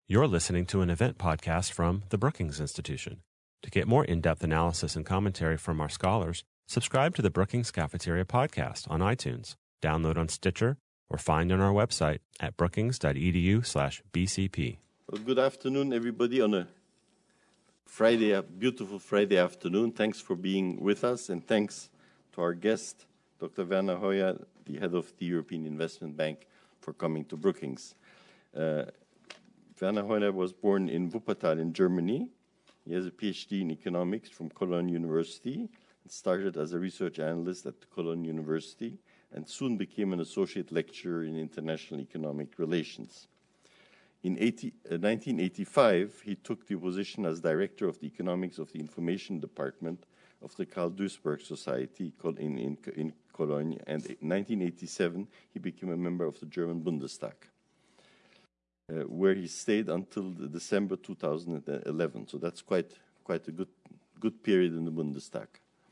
You're listening to an event podcast from the Brookings Institution. To get more in-depth analysis and commentary from our scholars, subscribe to the Brookings Cafeteria podcast on iTunes, download on Stitcher, or find on our website at brookings.edu/bcp. Well, good afternoon, everybody, on a Friday, a beautiful Friday afternoon. Thanks for being with us, and thanks to our guest, Dr. Werner Hoyer, the head of the European Investment Bank, for coming to Brookings. Werner Hoyer was born in Wuppertal in Germany. He has a PhD in economics from Cologne University and started as a research analyst at Cologne University and soon became an associate lecturer in international economic relations. In 1985, he took the position as director of the economics of the information department of the Karl Duisberg Society in Cologne, and in 1987, he became a member of the German Bundestag, where he stayed until December 2011. So that's quite a good period in the Bundestag.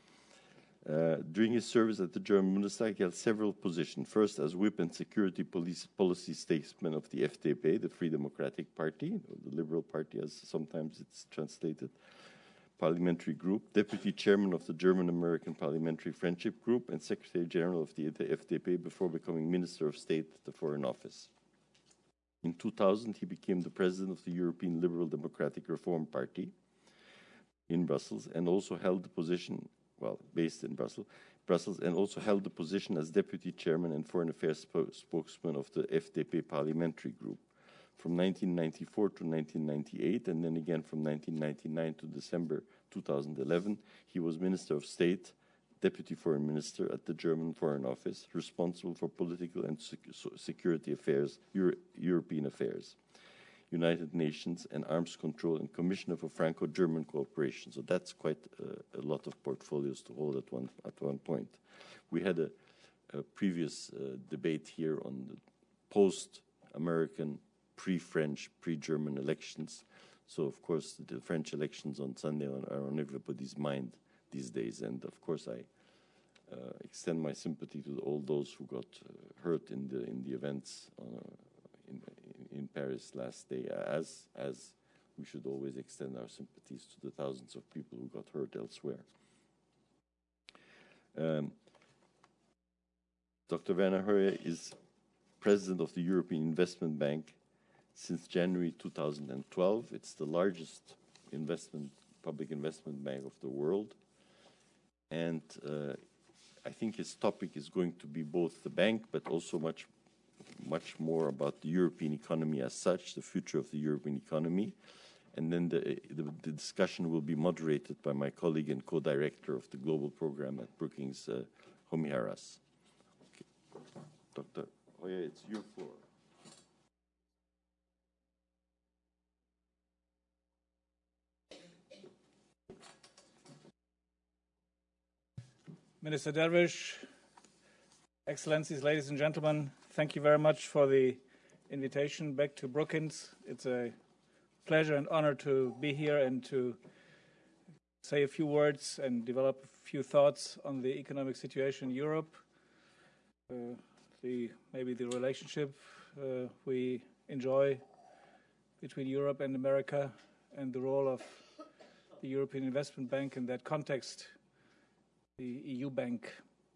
During his service at the German Bundestag, he held several positions. First, as whip and security policy statesman of the FDP, the Free Democratic Party, or the Liberal Party, as sometimes it's translated, parliamentary group, deputy chairman of the German-American Parliamentary Friendship Group, and secretary general of the FDP before becoming Minister of State at the Foreign Office. In 2000, he became the president of the European Liberal Democratic Reform Party in Brussels and also held the position, based in Brussels, and also held the position as deputy chairman and foreign affairs spokesman of the FDP parliamentary group from 1994 to 1998, and then again from 1999 to December 2011. He was Minister of State, Deputy Foreign Minister at the German Foreign Office, responsible for political and security affairs, European affairs, United Nations, and arms control, and Commissioner for Franco-German cooperation. So that's quite a lot of portfolios to hold at one point. We had a previous debate here on the post-American, pre-French, pre-German elections. So, of course, the French elections on Sunday are on everybody's mind these days, and of course I extend my sympathy to all those who got hurt in the events in Paris last day, as we should always extend our sympathies to the thousands of people who got hurt elsewhere. Dr. Werner Hoyer is president of the European Investment Bank since January 2012. It's the largest public investment bank of the world. And I think his topic is going to be both the bank, but also much more about the European economy as such, the future of the European economy. And then the discussion will be moderated by my colleague and co-director of the global program at Brookings, Homi Haras. Okay. Dr. Hoyer, it's your floor. Minister Dervish, Excellencies, ladies and gentlemen, thank you very much for the invitation back to Brookings. It's a pleasure and honor to be here and to say a few words and develop a few thoughts on the economic situation in Europe, maybe the relationship we enjoy between Europe and America, and the role of the European Investment Bank in that context, the EU Bank.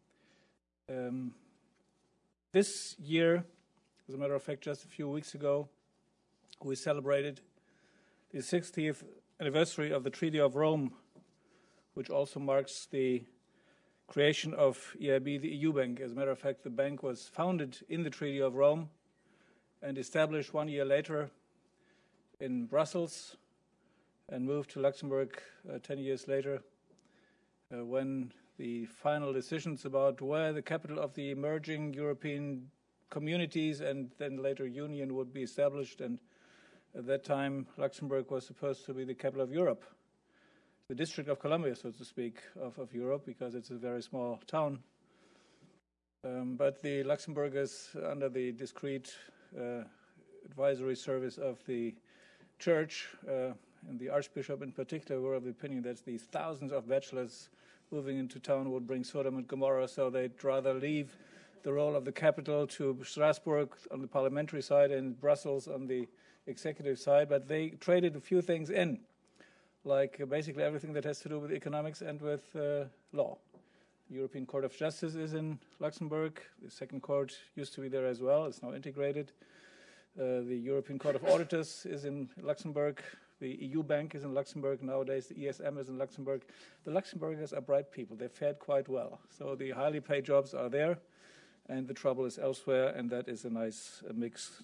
This year, as a matter of fact, just a few weeks ago, we celebrated the 60th anniversary of the Treaty of Rome, which also marks the creation of EIB, the EU Bank. As a matter of fact, the bank was founded in the Treaty of Rome and established 1 year later in Brussels and moved to Luxembourg 10 years later when the final decisions about where the capital of the emerging European communities and then later Union would be established. And at that time, Luxembourg was supposed to be the capital of Europe, the District of Columbia, so to speak, of Europe, because it's a very small town. But the Luxembourgers, under the discreet advisory service of the church, and the Archbishop in particular, were of the opinion that these thousands of bachelors moving into town would bring Sodom and Gomorrah, so they'd rather leave the role of the capital to Strasbourg on the parliamentary side and Brussels on the executive side, but they traded a few things in, like basically everything that has to do with economics and with law. The European Court of Justice is in Luxembourg. The second court used to be there as well. It's now integrated. The European Court of Auditors is in Luxembourg. The EU Bank is in Luxembourg nowadays. The ESM is in Luxembourg. The Luxembourgers are bright people. They fared quite well. So the highly paid jobs are there, and the trouble is elsewhere, and that is a nice mix.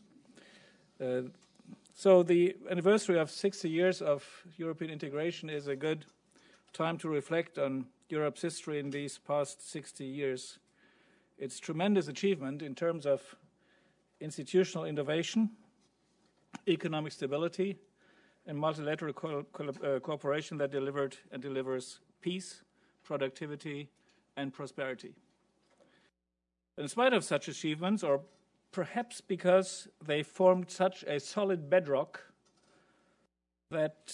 So the anniversary of 60 years of European integration is a good time to reflect on Europe's history in these past 60 years. Its tremendous achievement in terms of institutional innovation, economic stability, and multilateral cooperation that delivered and delivers peace, productivity, and prosperity. In spite of such achievements, or perhaps because they formed such a solid bedrock that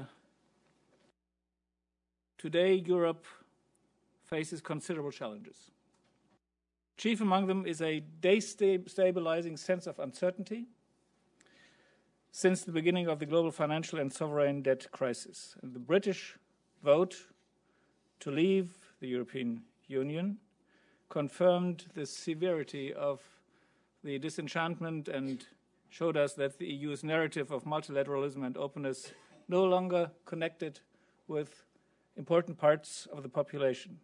today Europe faces considerable challenges. Chief among them is a destabilizing sense of uncertainty since the beginning of the global financial and sovereign debt crisis. And the British vote to leave the European Union confirmed the severity of the disenchantment and showed us that the EU's narrative of multilateralism and openness no longer connected with important parts of the population.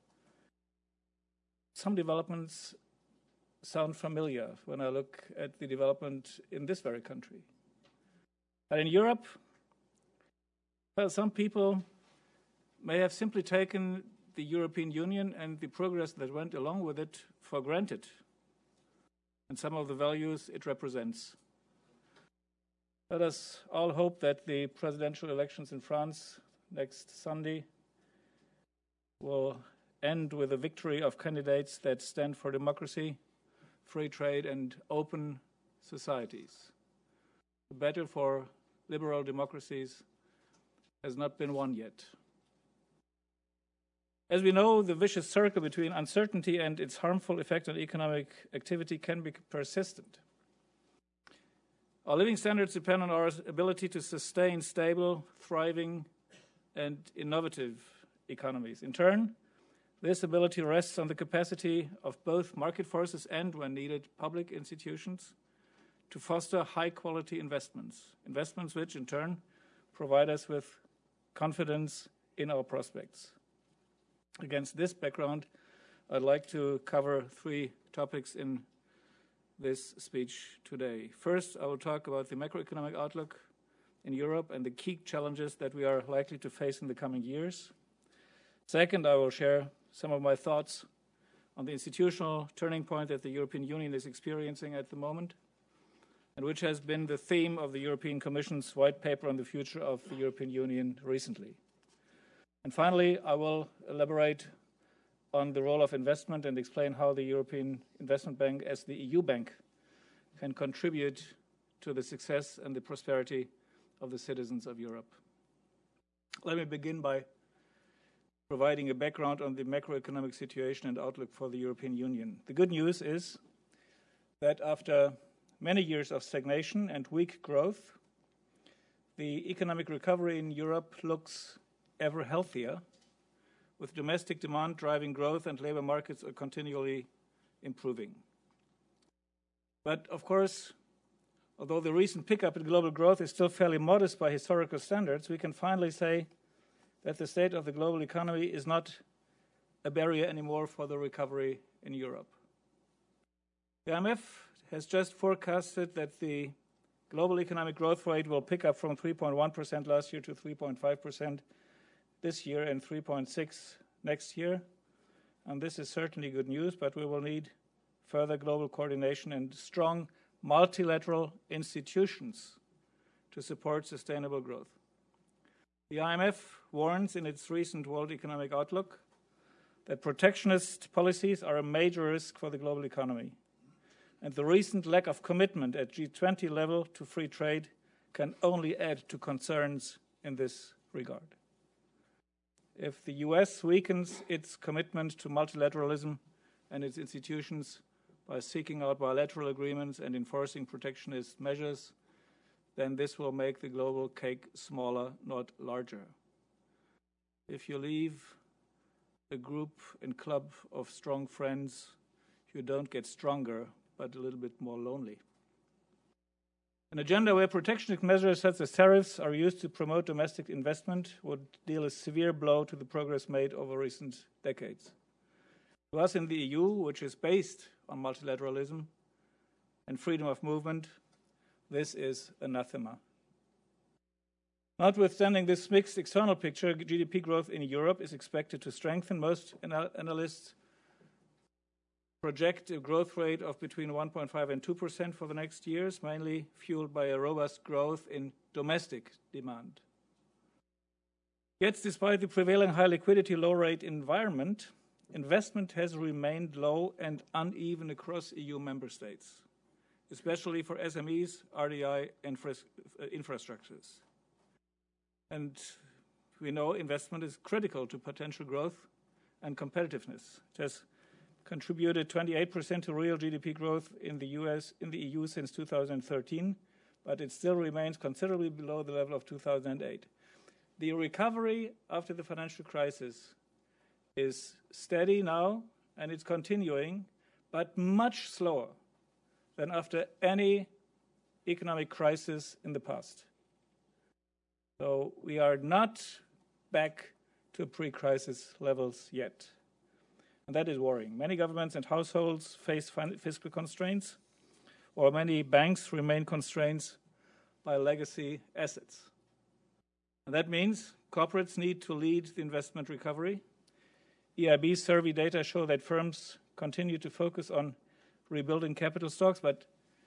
Some developments sound familiar when I look at the development in this very country. But in Europe, well, some people may have simply taken the European Union and the progress that went along with it for granted, and some of the values it represents. Let us all hope that the presidential elections in France next Sunday will end with a victory of candidates that stand for democracy, free trade, and open societies. The battle for liberal democracies has not been won yet. As we know, the vicious circle between uncertainty and its harmful effect on economic activity can be persistent. Our living standards depend on our ability to sustain stable, thriving, and innovative economies. In turn, this ability rests on the capacity of both market forces and, when needed, public institutions to foster high-quality investments which, in turn, provide us with confidence in our prospects. Against this background, I'd like to cover three topics in this speech today. First, I will talk about the macroeconomic outlook in Europe and the key challenges that we are likely to face in the coming years. Second, I will share some of my thoughts on the institutional turning point that the European Union is experiencing at the moment, and which has been the theme of the European Commission's white paper on the future of the European Union recently. And finally, I will elaborate on the role of investment and explain how the European Investment Bank, as the EU bank, can contribute to the success and the prosperity of the citizens of Europe. Let me begin by providing a background on the macroeconomic situation and outlook for the European Union. The good news is that after many years of stagnation and weak growth, the economic recovery in Europe looks ever healthier, with domestic demand driving growth and labor markets are continually improving. But of course, although the recent pickup in global growth is still fairly modest by historical standards, we can finally say that the state of the global economy is not a barrier anymore for the recovery in Europe. The IMF has just forecasted that the global economic growth rate will pick up from 3.1% last year to 3.5% this year and 3.6% next year. And this is certainly good news, but we will need further global coordination and strong multilateral institutions to support sustainable growth. The IMF warns in its recent World Economic Outlook that protectionist policies are a major risk for the global economy, and the recent lack of commitment at G20 level to free trade can only add to concerns in this regard. If the US weakens its commitment to multilateralism and its institutions by seeking out bilateral agreements and enforcing protectionist measures, then this will make the global cake smaller, not larger. If you leave a group and club of strong friends, you don't get stronger, but a little bit more lonely. An agenda where protectionist measures such as tariffs are used to promote domestic investment would deal a severe blow to the progress made over recent decades. To us in the EU, which is based on multilateralism and freedom of movement, this is anathema. Notwithstanding this mixed external picture, GDP growth in Europe is expected to strengthen. Most analysts project a growth rate of between 1.5 and 2% for the next years, mainly fueled by a robust growth in domestic demand. Yet, despite the prevailing high liquidity, low rate environment, investment has remained low and uneven across EU member states, especially for SMEs, RDI, and infrastructures. And we know investment is critical to potential growth and competitiveness. It has contributed 28% to real GDP growth in the EU since 2013, but it still remains considerably below the level of 2008. The recovery after the financial crisis is steady now, and it's continuing, but much slower than after any economic crisis in the past. So we are not back to pre-crisis levels yet. And that is worrying. Many governments and households face fiscal constraints, or many banks remain constrained by legacy assets. And that means corporates need to lead the investment recovery. EIB survey data show that firms continue to focus on rebuilding capital stocks, but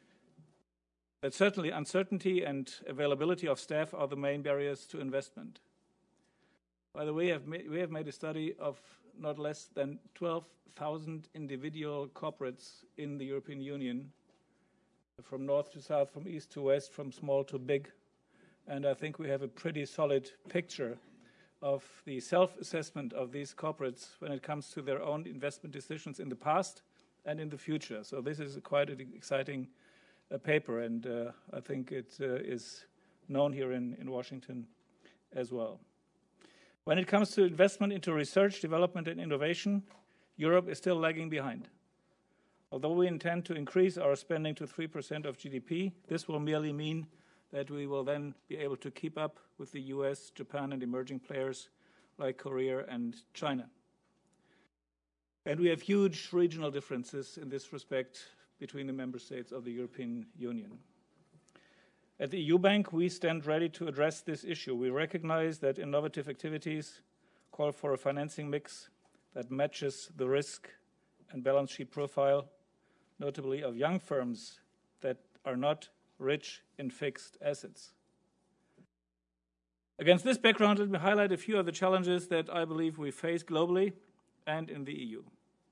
certainly uncertainty and availability of staff are the main barriers to investment. By the way, we have made a study of not less than 12,000 individual corporates in the European Union, from north to south, from east to west, from small to big. And I think we have a pretty solid picture of the self-assessment of these corporates when it comes to their own investment decisions in the past and in the future. So this is quite an exciting paper, and I think it is known here in Washington as well. When it comes to investment into research, development, and innovation, Europe is still lagging behind. Although we intend to increase our spending to 3% of GDP, this will merely mean that we will then be able to keep up with the US, Japan, and emerging players like Korea and China. And we have huge regional differences in this respect between the member states of the European Union. At the EU Bank, we stand ready to address this issue. We recognize that innovative activities call for a financing mix that matches the risk and balance sheet profile, notably of young firms that are not rich in fixed assets. Against this background, let me highlight a few of the challenges that I believe we face globally and in the EU.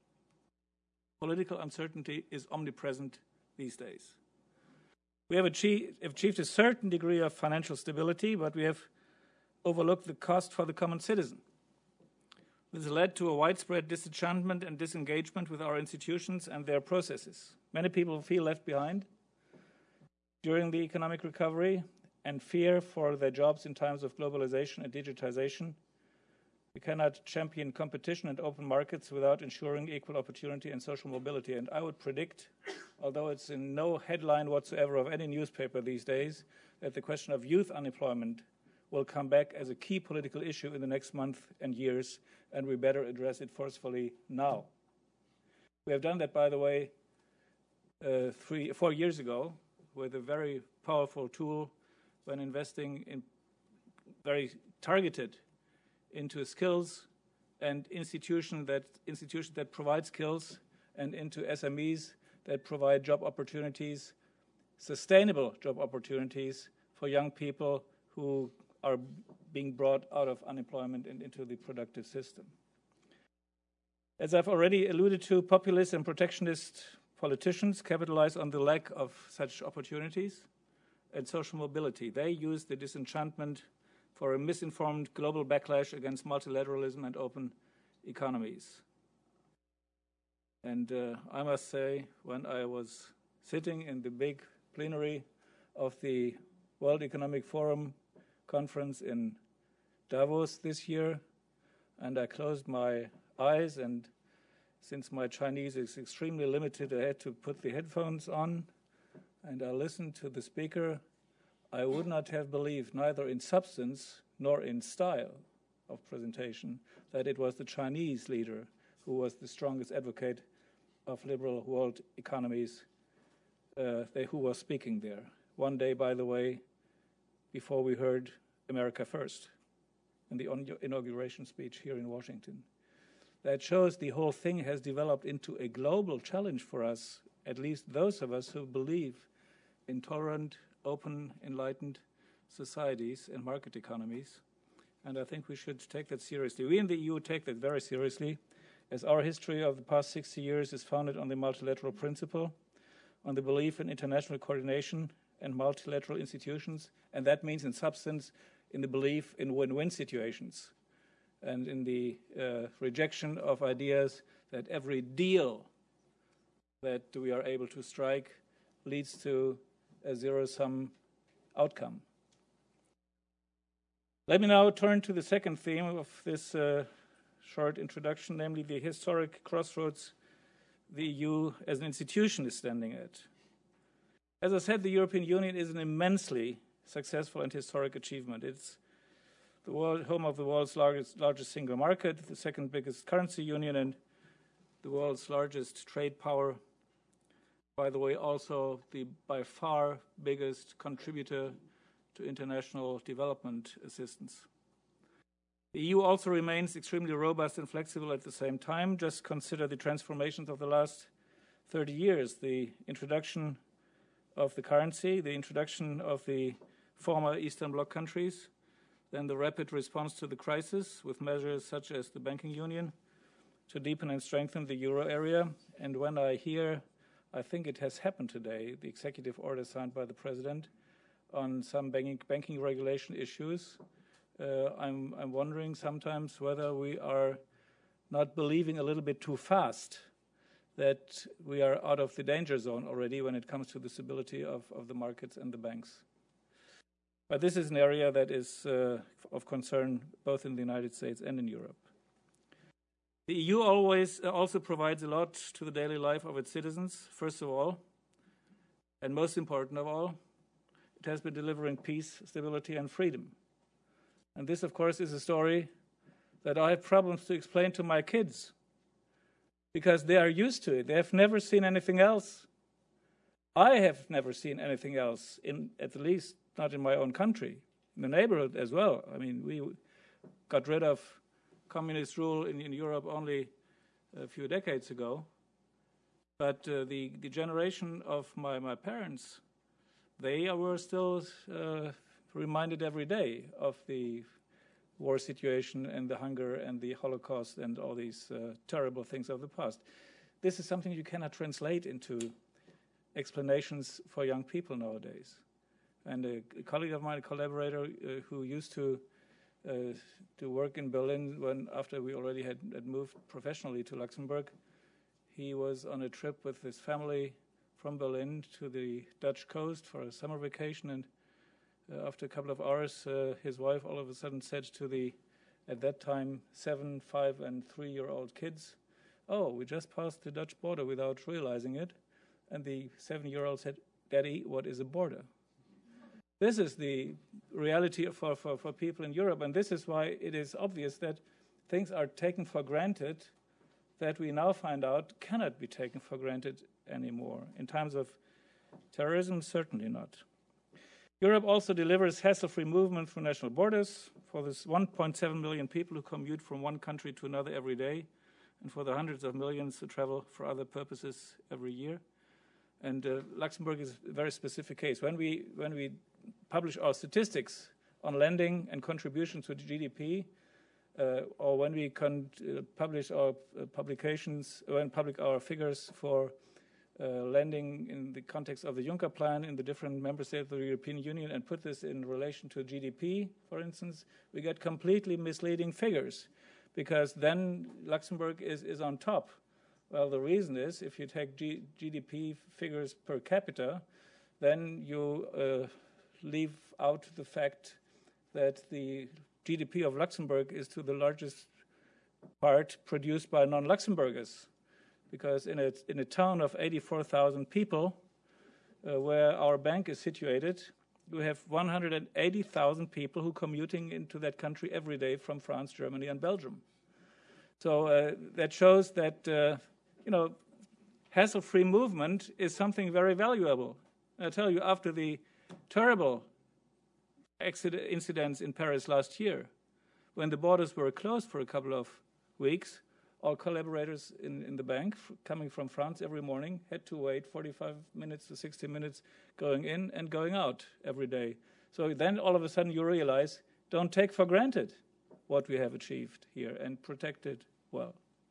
Political uncertainty is omnipresent these days. We have achieved a certain degree of financial stability, but we have overlooked the cost for the common citizen. This has led to a widespread disenchantment and disengagement with our institutions and their processes. Many people feel left behind during the economic recovery and fear for their jobs in times of globalization and digitization. We cannot champion competition and open markets without ensuring equal opportunity and social mobility. And I would predict, although it's in no headline whatsoever of any newspaper these days, that the question of youth unemployment will come back as a key political issue in the next month and years, and we better address it forcefully now. We have done that, by the way, 4 years ago with a very powerful tool when investing in very targeted into skills and institutions that provide skills, and into SMEs that provide job opportunities, sustainable job opportunities for young people who are being brought out of unemployment and into the productive system. As I've already alluded to, populist and protectionist politicians capitalize on the lack of such opportunities and social mobility. They use the disenchantment for a misinformed global backlash against multilateralism and open economies. And I must say, when I was sitting in the big plenary of the World Economic Forum conference in Davos this year, and I closed my eyes, and since my Chinese is extremely limited, I had to put the headphones on, and I listened to the speaker. I would not have believed, neither in substance nor in style of presentation, that it was the Chinese leader who was the strongest advocate of liberal world economies who was speaking there. One day, by the way, before we heard America First in the inauguration speech here in Washington. That shows the whole thing has developed into a global challenge for us, at least those of us who believe in tolerant, open, enlightened societies and market economies. And I think we should take that seriously. We in the EU take that very seriously, as our history of the past 60 years is founded on the multilateral principle, on the belief in international coordination and multilateral institutions, and that means in substance in the belief in win-win situations and in the rejection of ideas that every deal that we are able to strike leads to a zero-sum outcome. Let me now turn to the second theme of this short introduction, namely the historic crossroads the EU as an institution is standing at. As I said, the European Union is an immensely successful and historic achievement. It's the home of the world's largest single market, the second biggest currency union, and the world's largest trade power. By the way, also the by far biggest contributor to international development assistance. The EU also remains extremely robust and flexible at the same time. Just consider the transformations of the last 30 years, the introduction of the currency, the introduction of the former Eastern Bloc countries, then the rapid response to the crisis with measures such as the banking union to deepen and strengthen the euro area. And when I hear, I think it has happened today, the executive order signed by the president on some banking regulation issues, I'm wondering sometimes whether we are not believing a little bit too fast that we are out of the danger zone already when it comes to the stability of the markets and the banks. But this is an area that is of concern both in the United States and in Europe. The EU also provides a lot to the daily life of its citizens. First of all, and most important of all, it has been delivering peace, stability, and freedom. And this, of course, is a story that I have problems to explain to my kids because they are used to it. They have never seen anything else. I have never seen anything else, at least not in my own country, in the neighborhood as well. I mean, we got rid of communist rule in Europe only a few decades ago. But the generation of my parents, they were still reminded every day of the war situation and the hunger and the Holocaust and all these terrible things of the past. This is something you cannot translate into explanations for young people nowadays. And a colleague of mine, a collaborator who used to work in Berlin after we already had moved professionally to Luxembourg, he was on a trip with his family from Berlin to the Dutch coast for a summer vacation, and after a couple of hours, his wife all of a sudden said to the, at that time, 7-, 5-, and 3-year-old kids, "Oh, we just passed the Dutch border without realizing it." And the 7-year-old said, "Daddy, what is a border?" This is the reality for people in Europe, and this is why it is obvious that things are taken for granted that we now find out cannot be taken for granted anymore. In times of terrorism, certainly not. Europe also delivers hassle-free movement through national borders for this 1.7 million people who commute from one country to another every day, and for the hundreds of millions who travel for other purposes every year. And Luxembourg is a very specific case. When we publish our statistics on lending and contribution to the GDP, or when we publish our publications, our figures for lending in the context of the Juncker plan in the different member states of the European Union and put this in relation to GDP, for instance, we get completely misleading figures because then Luxembourg is on top. Well, the reason is if you take GDP figures per capita, then you leave out the fact that the GDP of Luxembourg is to the largest part produced by non-Luxembourgers, because in a town of 84,000 people, where our bank is situated, we have 180,000 people who are commuting into that country every day from France, Germany, and Belgium. So that shows that hassle-free movement is something very valuable. I tell you, after the terrible incidents in Paris last year, when the borders were closed for a couple of weeks, all collaborators in the bank coming from France every morning had to wait 45 minutes to 60 minutes going in and going out every day. So then all of a sudden you realize, don't take for granted what we have achieved here and protect it well.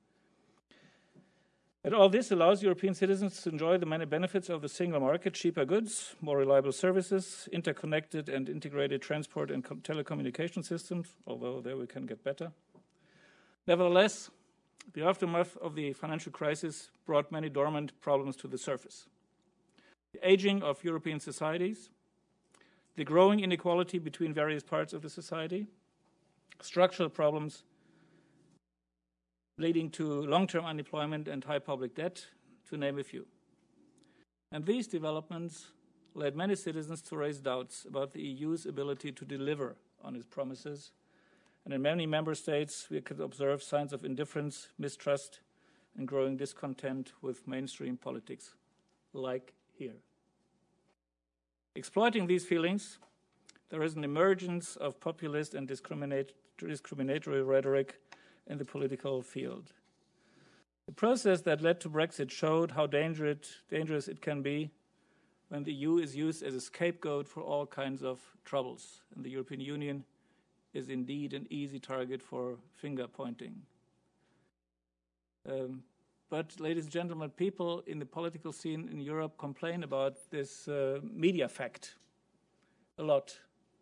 And all this allows European citizens to enjoy the many benefits of the single market: cheaper goods, more reliable services, interconnected and integrated transport and telecommunication systems, although there we can get better. Nevertheless, the aftermath of the financial crisis brought many dormant problems to the surface. The aging of European societies, the growing inequality between various parts of the society, structural problems leading to long-term unemployment and high public debt, to name a few. And these developments led many citizens to raise doubts about the EU's ability to deliver on its promises. And in many member states, we could observe signs of indifference, mistrust, and growing discontent with mainstream politics, like here. Exploiting these feelings, there is an emergence of populist and discriminatory rhetoric in the political field. The process that led to Brexit showed how dangerous it can be when the EU is used as a scapegoat for all kinds of troubles, and the European Union is indeed an easy target for finger-pointing. But, ladies and gentlemen, people in the political scene in Europe complain about this media fact a lot.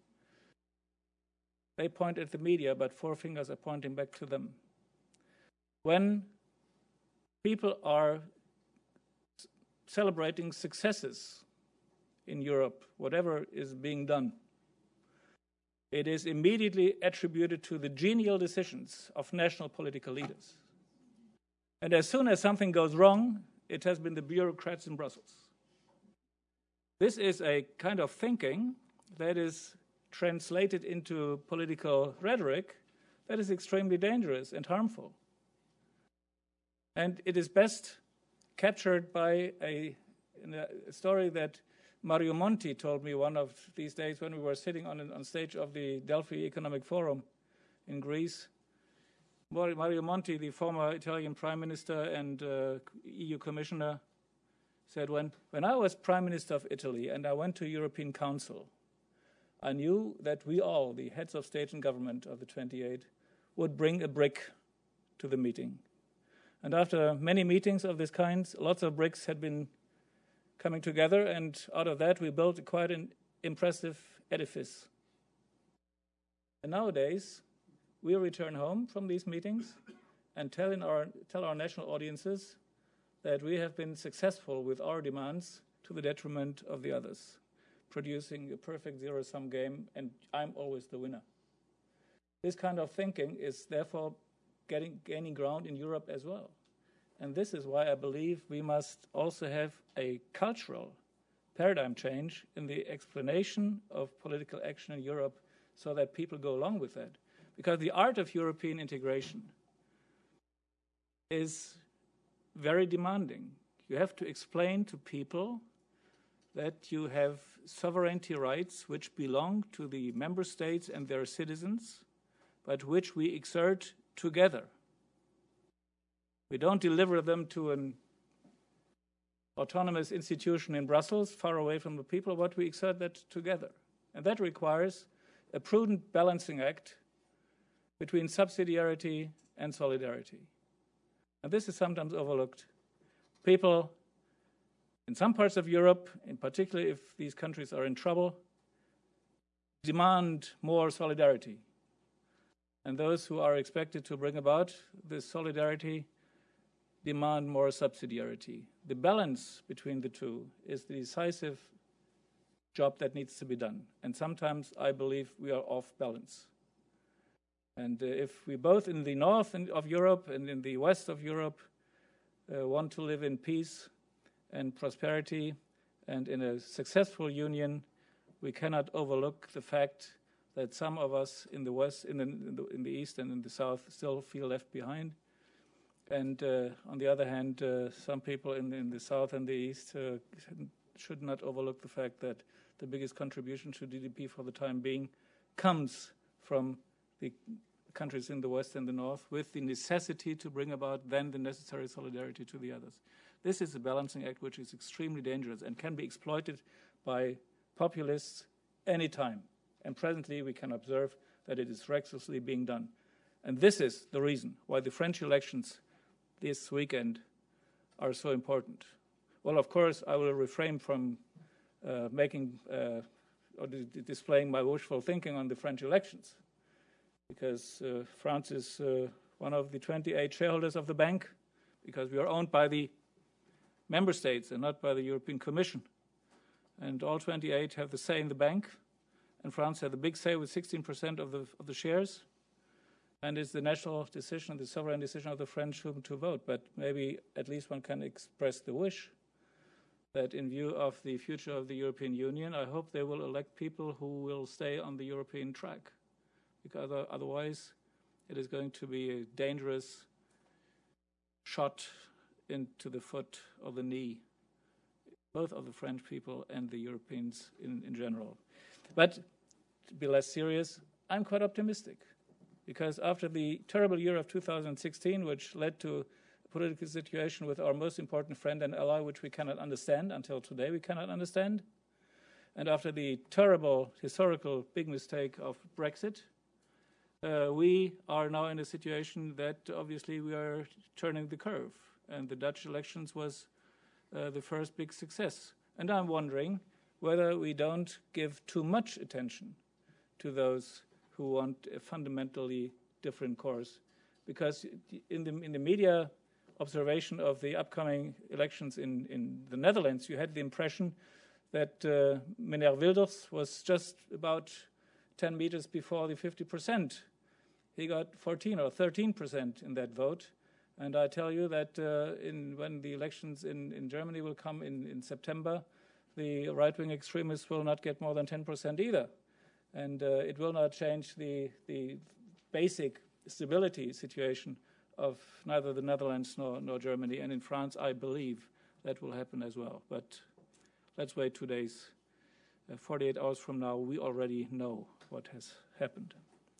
They point at the media, but four fingers are pointing back to them. When people are celebrating successes in Europe, whatever is being done, it is immediately attributed to the genial decisions of national political leaders. And as soon as something goes wrong, it has been the bureaucrats in Brussels. This is a kind of thinking that is translated into political rhetoric that is extremely dangerous and harmful. And it is best captured by a story that Mario Monti told me one of these days when we were sitting on stage of the Delphi Economic Forum in Greece. Mario Monti, the former Italian Prime Minister and EU Commissioner, said, when I was Prime Minister of Italy and I went to European Council, I knew that we all, the heads of state and government of the 28, would bring a brick to the meeting. And after many meetings of this kind, lots of bricks had been coming together, and out of that we built quite an impressive edifice. And nowadays, we return home from these meetings and tell our national audiences that we have been successful with our demands to the detriment of the others, producing a perfect zero-sum game, and I'm always the winner. This kind of thinking is therefore gaining ground in Europe as well. And this is why I believe we must also have a cultural paradigm change in the explanation of political action in Europe so that people go along with that. Because the art of European integration is very demanding. You have to explain to people that you have sovereignty rights which belong to the member states and their citizens, but which we exert together. We don't deliver them to an autonomous institution in Brussels, far away from the people, but we exert that together. And that requires a prudent balancing act between subsidiarity and solidarity. And this is sometimes overlooked. People in some parts of Europe, in particular if these countries are in trouble, demand more solidarity. And those who are expected to bring about this solidarity demand more subsidiarity. The balance between the two is the decisive job that needs to be done. And sometimes I believe we are off balance. And if we both in the north of Europe and in the west of Europe want to live in peace and prosperity and in a successful union, we cannot overlook the fact that some of us in the west, in the east and in the south still feel left behind. And on the other hand, some people in the south and the east should not overlook the fact that the biggest contribution to GDP for the time being comes from the countries in the west and the north, with the necessity to bring about then the necessary solidarity to the others. This is a balancing act which is extremely dangerous and can be exploited by populists anytime. And presently we can observe that it is recklessly being done. And this is the reason why the French elections this weekend are so important. Well, of course, I will refrain from displaying my wishful thinking on the French elections, because France is one of the 28 shareholders of the bank, because we are owned by the member states and not by the European Commission. And all 28 have the say in the bank, and France had the big say with 16% of the shares. And it's the national decision, the sovereign decision of the French whom to vote. But maybe at least one can express the wish that in view of the future of the European Union, I hope they will elect people who will stay on the European track. Because otherwise it is going to be a dangerous shot into the foot or the knee, both of the French people and the Europeans in general. But to be less serious, I'm quite optimistic. Because after the terrible year of 2016, which led to a political situation with our most important friend and ally, which we cannot understand, until today we cannot understand, and after the terrible, historical, big mistake of Brexit, we are now in a situation that obviously we are turning the curve. And the Dutch elections was the first big success. And I'm wondering whether we don't give too much attention to those who want a fundamentally different course. Because in the media observation of the upcoming elections in the Netherlands, you had the impression that Meneer Wilders was just about 10 meters before the 50%. He got 14 or 13% in that vote. And I tell you that when the elections in Germany will come in September, the right-wing extremists will not get more than 10% either. And it will not change the basic stability situation of neither the Netherlands nor Germany. And in France, I believe that will happen as well. But let's wait 2 days. 48 hours from now, we already know what has happened.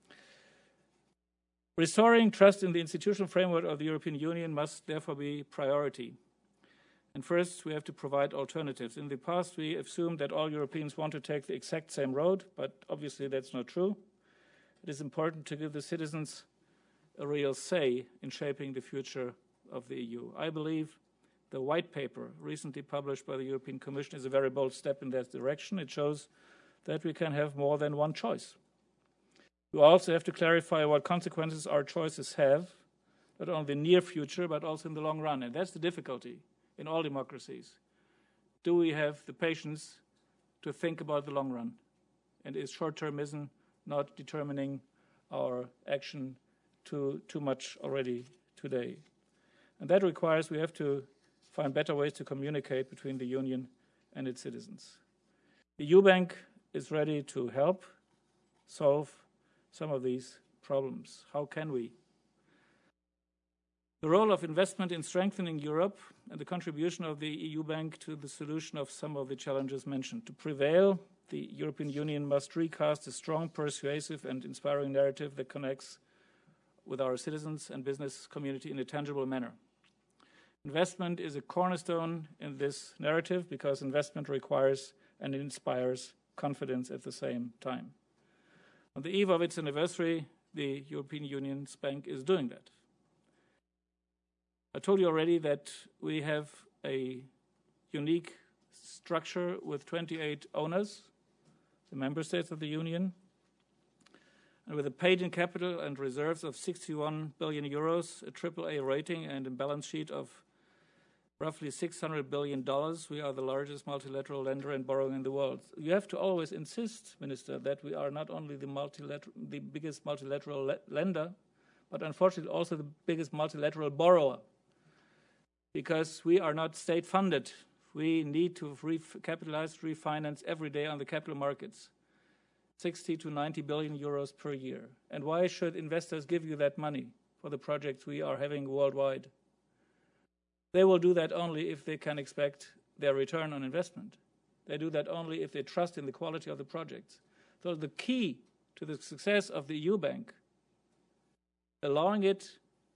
Restoring trust in the institutional framework of the European Union must therefore be priority. And first, we have to provide alternatives. In the past, we assumed that all Europeans want to take the exact same road, but obviously that's not true. It is important to give the citizens a real say in shaping the future of the EU. I believe the white paper recently published by the European Commission is a very bold step in that direction. It shows that we can have more than one choice. We also have to clarify what consequences our choices have, not only in the near future, but also in the long run. And that's the difficulty in all democracies. Do we have the patience to think about the long run? And is short-termism not determining our action too much already today? And that requires we have to find better ways to communicate between the Union and its citizens. The EU Bank is ready to help solve some of these problems. How can we? The role of investment in strengthening Europe and the contribution of the EU Bank to the solution of some of the challenges mentioned. To prevail, the European Union must recast a strong, persuasive and inspiring narrative that connects with our citizens and business community in a tangible manner. Investment is a cornerstone in this narrative because investment requires and inspires confidence at the same time. On the eve of its anniversary, the European Union's Bank is doing that. I told you already that we have a unique structure with 28 owners, the member states of the Union, and with a paid-in capital and reserves of 61 billion euros, a AAA rating and a balance sheet of roughly $600 billion. We are the largest multilateral lender and borrower in the world. You have to always insist, Minister, that we are not only the biggest multilateral lender, but unfortunately also the biggest multilateral borrower, because we are not state-funded. We need to recapitalize, refinance every day on the capital markets, 60 to 90 billion euros per year. And why should investors give you that money for the projects we are having worldwide? They will do that only if they can expect their return on investment. They do that only if they trust in the quality of the projects. So the key to the success of the EU Bank, allowing it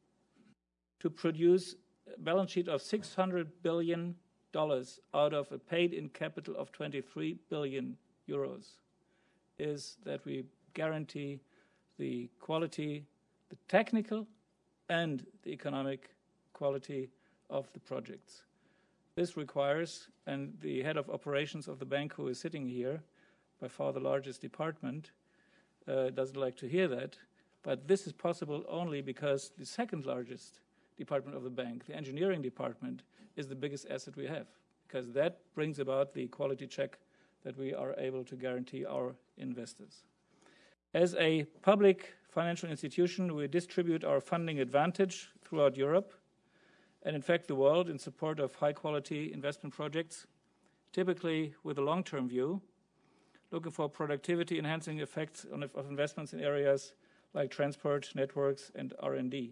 to produce a balance sheet of $600 billion out of a paid-in capital of 23 billion euros, is that we guarantee the quality, the technical and the economic quality of the projects. This requires, and the head of operations of the bank, who is sitting here, by far the largest department, doesn't like to hear that, but this is possible only because the second largest department of the bank, the engineering department, is the biggest asset we have, because that brings about the quality check that we are able to guarantee our investors. As a public financial institution, we distribute our funding advantage throughout Europe and, in fact, the world in support of high-quality investment projects, typically with a long-term view, looking for productivity-enhancing effects of investments in areas like transport, networks, and R&D.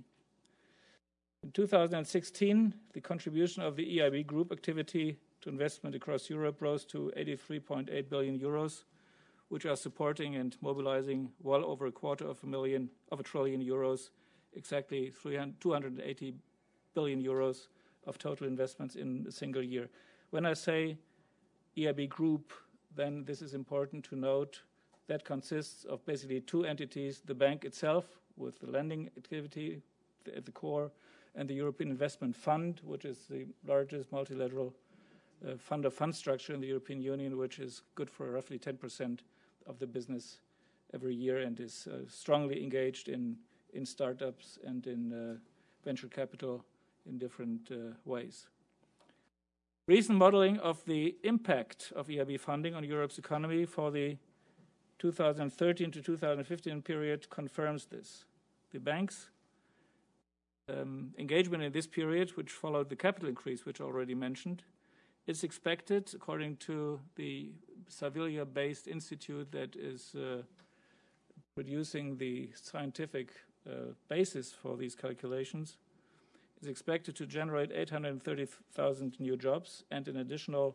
In 2016, the contribution of the EIB group activity to investment across Europe rose to 83.8 billion euros, which are supporting and mobilizing well over a trillion euros, exactly 280 billion euros of total investments in a single year. When I say EIB group, then this is important to note. That consists of basically two entities, the bank itself with the lending activity at the core, and the European Investment Fund, which is the largest multilateral fund-of-fund structure in the European Union, which is good for roughly 10% of the business every year and is strongly engaged in startups and in venture capital in different ways. Recent modeling of the impact of EIB funding on Europe's economy for the 2013 to 2015 period confirms this. The bank's engagement in this period, which followed the capital increase, which I already mentioned, is expected, according to the Sevilla-based institute that is producing the scientific basis for these calculations, is expected to generate 830,000 new jobs and an additional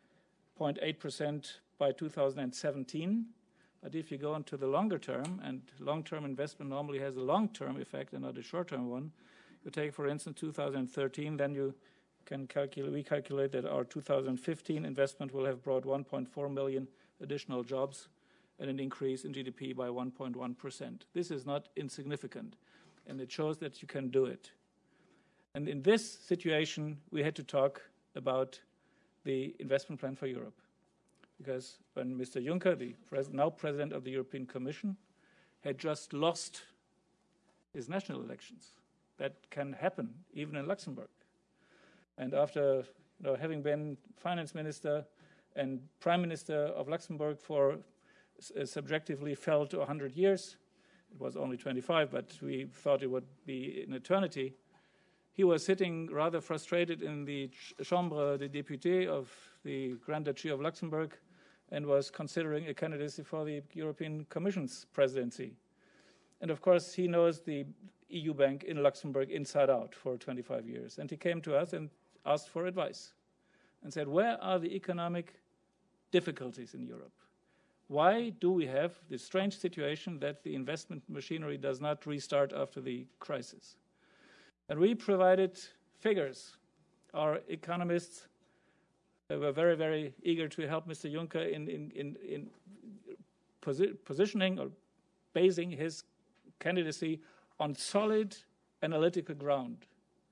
0.8% by 2017. But if you go into the longer term, and long-term investment normally has a long-term effect and not a short-term one, you take, for instance, 2013, then you can recalculate that our 2015 investment will have brought 1.4 million additional jobs and an increase in GDP by 1.1%. This is not insignificant, and it shows that you can do it. And in this situation, we had to talk about the investment plan for Europe. Because when Mr. Juncker, the now President of the European Commission, had just lost his national elections, that can happen even in Luxembourg. And after having been finance minister and prime minister of Luxembourg for subjectively fell to 100 years, it was only 25, but we thought it would be an eternity, he was sitting rather frustrated in the Chambre des députés of the Grand Duchy of Luxembourg and was considering a candidacy for the European Commission's presidency. And of course, he knows the EU Bank in Luxembourg inside out for 25 years. And he came to us and asked for advice and said, where are the economic difficulties in Europe? Why do we have this strange situation that the investment machinery does not restart after the crisis? And we provided figures. Our economists were very, very eager to help Mr. Juncker in positioning or basing his candidacy on solid analytical ground.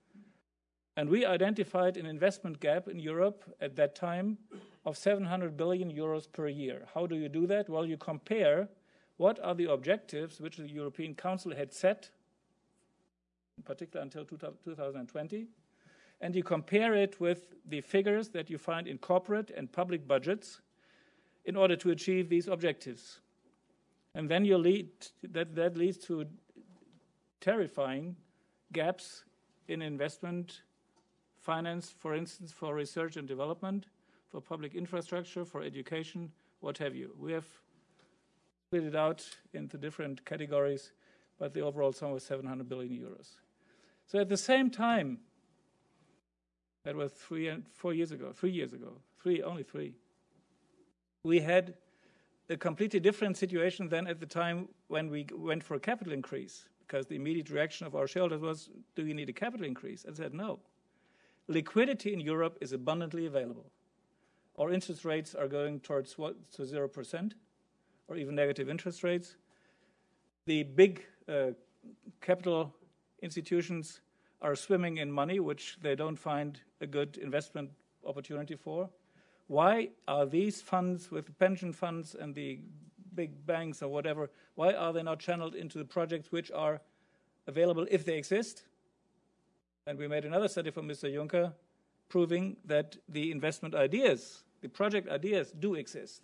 And we identified an investment gap in Europe at that time of 700 billion euros per year. How do you do that? Well, you compare what are the objectives which the European Council had set, in particular until 2020, and you compare it with the figures that you find in corporate and public budgets in order to achieve these objectives. And then that leads to terrifying gaps in investment finance, for instance, for research and development, for public infrastructure, for education, what have you. We have split it out into different categories, but the overall sum was 700 billion euros. So at the same time, that was 3 years ago, only three, we had a completely different situation than at the time when we went for a capital increase, because the immediate reaction of our shareholders was, do you need a capital increase? I said, no. Liquidity in Europe is abundantly available. Our interest rates are going towards to 0%, or even negative interest rates. The big capital institutions are swimming in money, which they don't find a good investment opportunity for. Why are these funds with the pension funds and the big banks or whatever, why are they not channeled into the projects which are available if they exist? And we made another study for Mr. Juncker proving that the investment ideas, the project ideas do exist.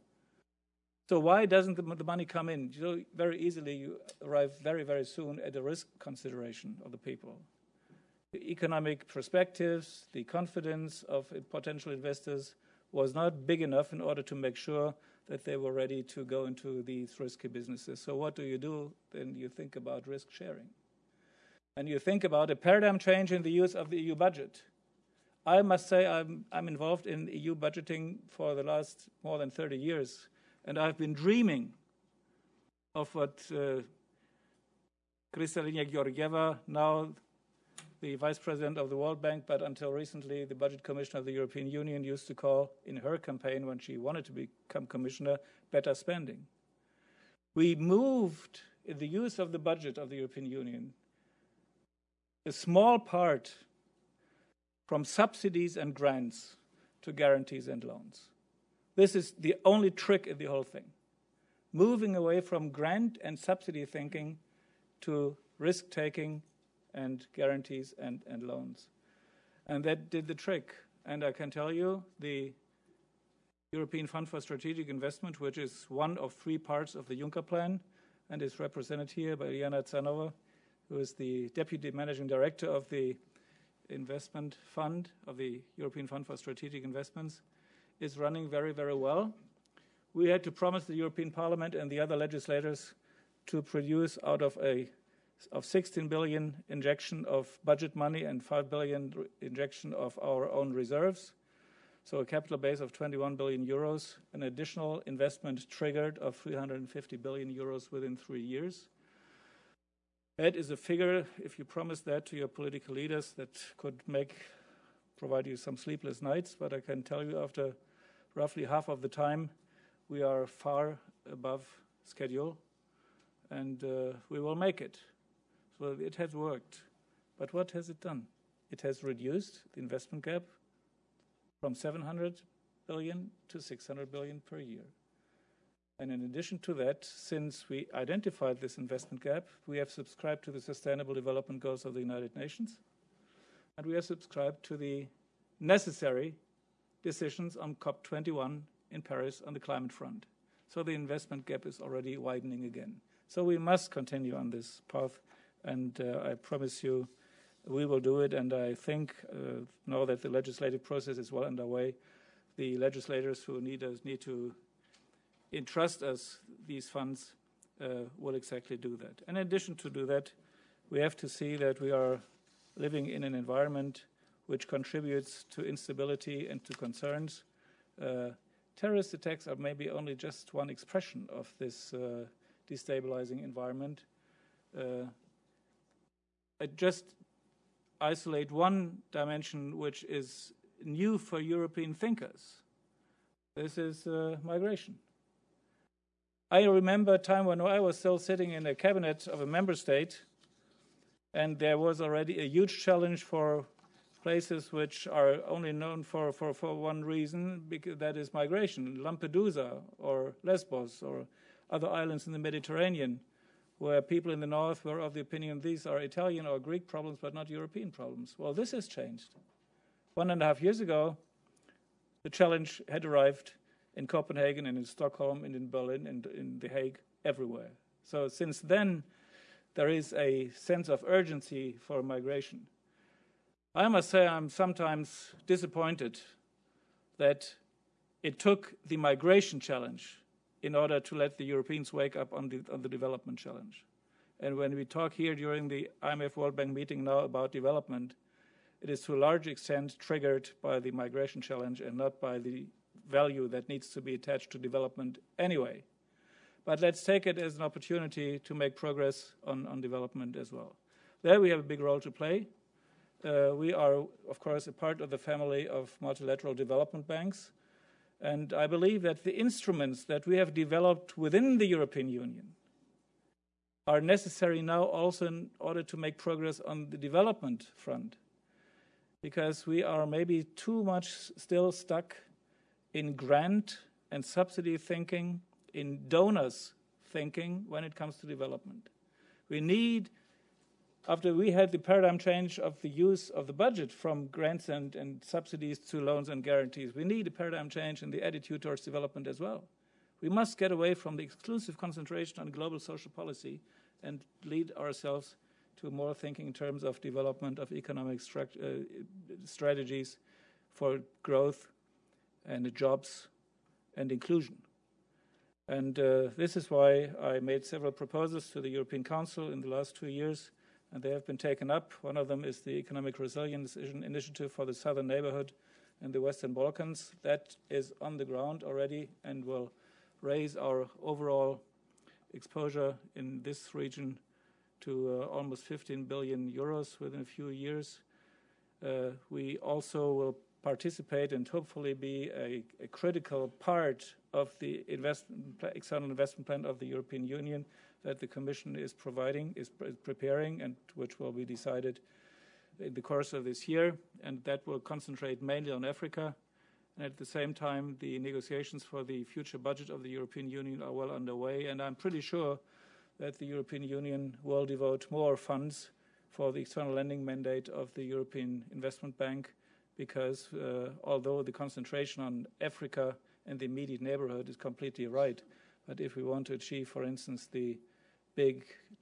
So why doesn't the money come in? So very easily you arrive very, very soon at a risk consideration of the people. The economic perspectives, the confidence of potential investors was not big enough in order to make sure that they were ready to go into these risky businesses. So what do? Then you think about risk sharing. And you think about a paradigm change in the use of the EU budget. I must say I'm involved in EU budgeting for the last more than 30 years, and I've been dreaming of what Kristalina Georgieva, now the Vice President of the World Bank, but until recently the Budget Commissioner of the European Union, used to call in her campaign when she wanted to become Commissioner, better spending. We moved in the use of the budget of the European Union a small part from subsidies and grants to guarantees and loans. This is the only trick in the whole thing. Moving away from grant and subsidy thinking to risk-taking and guarantees and loans. And that did the trick. And I can tell you, the European Fund for Strategic Investment, which is one of 3 parts of the Juncker Plan, and is represented here by Ilyana Tsanova, who is the Deputy Managing Director of the Investment Fund, of the European Fund for Strategic Investments, is running very, very well. We had to promise the European Parliament and the other legislators to produce out of 16 billion injection of budget money and 5 billion injection of our own reserves. So a capital base of 21 billion euros, an additional investment triggered of 350 billion euros within 3 years. That is a figure, if you promise that to your political leaders, that could provide you some sleepless nights. But I can tell you after roughly half of the time, we are far above schedule, and we will make it. So it has worked. But what has it done? It has reduced the investment gap from 700 billion to 600 billion per year. And in addition to that, since we identified this investment gap, we have subscribed to the Sustainable Development Goals of the United Nations, and we have subscribed to the necessary decisions on COP21 in Paris on the climate front. So the investment gap is already widening again. So we must continue on this path, and I promise you we will do it. And I think now that the legislative process is well underway, the legislators who need to entrust us these funds will exactly do that. In addition to do that, we have to see that we are living in an environment which contributes to instability and to concerns. Terrorist attacks are maybe only just one expression of this destabilizing environment. I just isolate one dimension which is new for European thinkers. This is migration. I remember a time when I was still sitting in a cabinet of a member state, and there was already a huge challenge for places which are only known for one reason, because that is migration. Lampedusa or Lesbos or other islands in the Mediterranean where people in the north were of the opinion these are Italian or Greek problems but not European problems. Well, this has changed. 1.5 years ago, the challenge had arrived in Copenhagen and in Stockholm and in Berlin and in The Hague, everywhere. So since then, there is a sense of urgency for migration. I must say I'm sometimes disappointed that it took the migration challenge in order to let the Europeans wake up on the development challenge. And when we talk here during the IMF World Bank meeting now about development, it is to a large extent triggered by the migration challenge and not by the value that needs to be attached to development anyway. But let's take it as an opportunity to make progress on development as well. There we have a big role to play. We are, of course, a part of the family of multilateral development banks. And I believe that the instruments that we have developed within the European Union are necessary now also in order to make progress on the development front. Because we are maybe too much still stuck in grant and subsidy thinking, in donors thinking when it comes to development. We need, after we had the paradigm change of the use of the budget from grants and subsidies to loans and guarantees, we need a paradigm change in the attitude towards development as well. We must get away from the exclusive concentration on global social policy and lead ourselves to more thinking in terms of development of economic strategies for growth and jobs and inclusion. And this is why I made several proposals to the European Council in the last 2 years, and they have been taken up. One of them is the Economic Resilience Initiative for the Southern Neighborhood and the Western Balkans. That is on the ground already and will raise our overall exposure in this region to almost 15 billion euros within a few years. We also will participate and hopefully be a critical part of the external investment plan of the European Union that the Commission is preparing, and which will be decided in the course of this year, and that will concentrate mainly on Africa. And at the same time, the negotiations for the future budget of the European Union are well underway, and I'm pretty sure that the European Union will devote more funds for the external lending mandate of the European Investment Bank, because although the concentration on Africa and the immediate neighborhood is completely right, but if we want to achieve, for instance, the big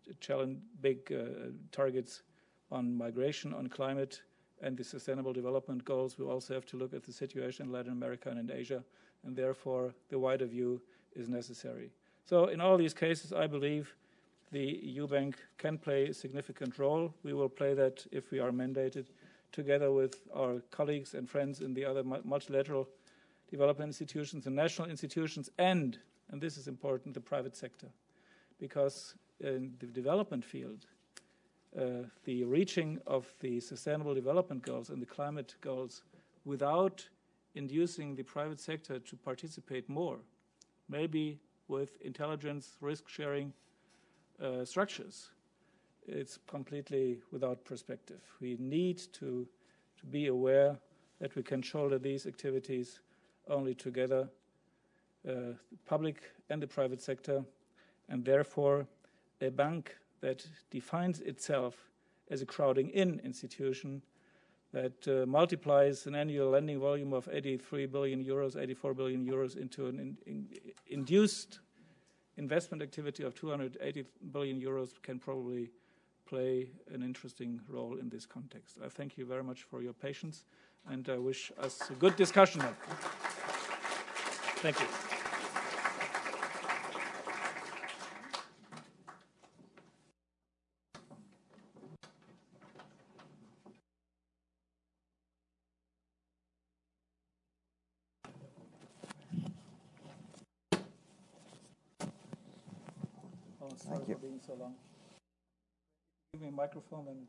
targets on migration, on climate, and the sustainable development goals, we also have to look at the situation in Latin America and in Asia, and therefore the wider view is necessary. So in all these cases, I believe the EU Bank can play a significant role. We will play that if we are mandated, together with our colleagues and friends in the other multilateral development institutions and national institutions, and this is important, the private sector. Because in the development field, the reaching of the sustainable development goals and the climate goals without inducing the private sector to participate more, maybe with intelligence, risk-sharing structures, it's completely without perspective. We need to be aware that we can shoulder these activities only together, the public and the private sector, and therefore a bank that defines itself as a crowding-in institution that multiplies an annual lending volume of 83 billion euros, 84 billion euros into an induced investment activity of 280 billion euros can probably play an interesting role in this context. I thank you very much for your patience, and I wish us a good discussion. Thank you. Sorry for being so long. Give me a microphone and.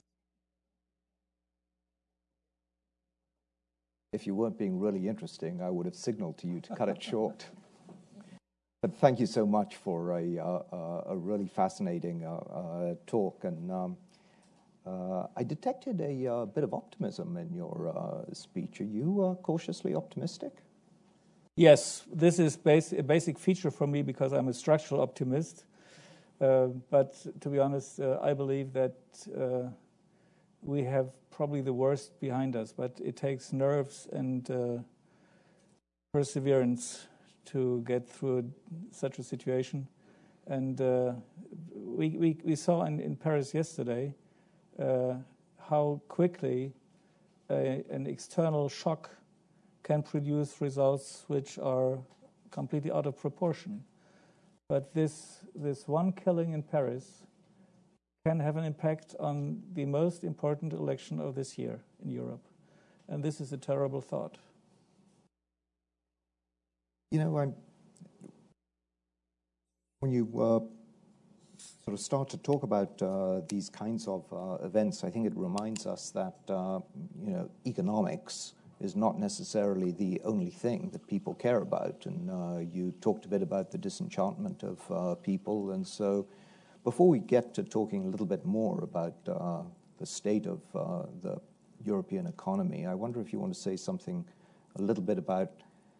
If you weren't being really interesting, I would have signaled to you to cut it short. But thank you so much for a really fascinating talk. And I detected a bit of optimism in your speech. Are you cautiously optimistic? Yes, this is a basic feature for me because I'm a structural optimist. But to be honest, I believe that we have probably the worst behind us, but it takes nerves and perseverance to get through such a situation. And we saw in Paris yesterday how quickly an external shock can produce results which are completely out of proportion. But this one killing in Paris can have an impact on the most important election of this year in Europe. And this is a terrible thought. You know, when you sort of start to talk about these kinds of events, I think it reminds us that, you know, economics is not necessarily the only thing that people care about. And you talked a bit about the disenchantment of people. And so before we get to talking a little bit more about the state of the European economy, I wonder if you want to say something a little bit about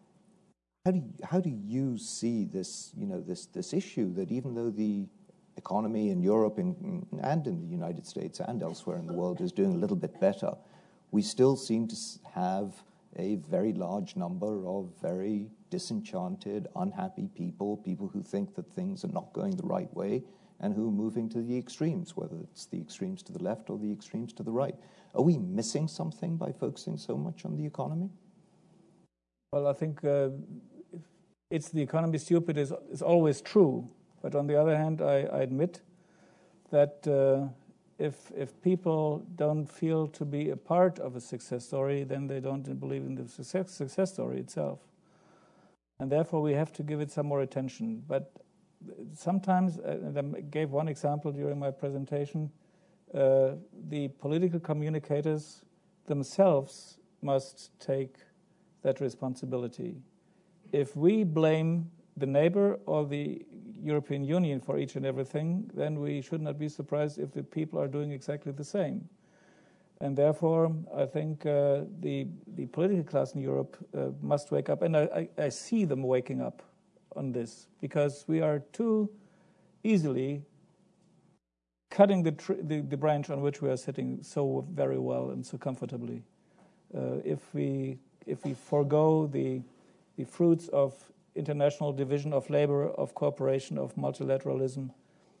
how do you see this, you know, this issue that even though the economy in Europe and in the United States and elsewhere in the world is doing a little bit better, we still seem to have a very large number of very disenchanted, unhappy people who think that things are not going the right way and who are moving to the extremes, whether it's the extremes to the left or the extremes to the right. Are we missing something by focusing so much on the economy? Well, I think it's the economy stupid is always true. But on the other hand, I admit that if people don't feel to be a part of a success story, then they don't believe in the success story itself. And therefore, we have to give it some more attention. But sometimes, and I gave one example during my presentation, the political communicators themselves must take that responsibility. If we blame the neighbor or the European Union for each and everything, then we should not be surprised if the people are doing exactly the same. And therefore, I think the political class in Europe must wake up. And I see them waking up on this, because we are too easily cutting the branch on which we are sitting so very well and so comfortably. If we forego the fruits of international division of labor, of cooperation, of multilateralism,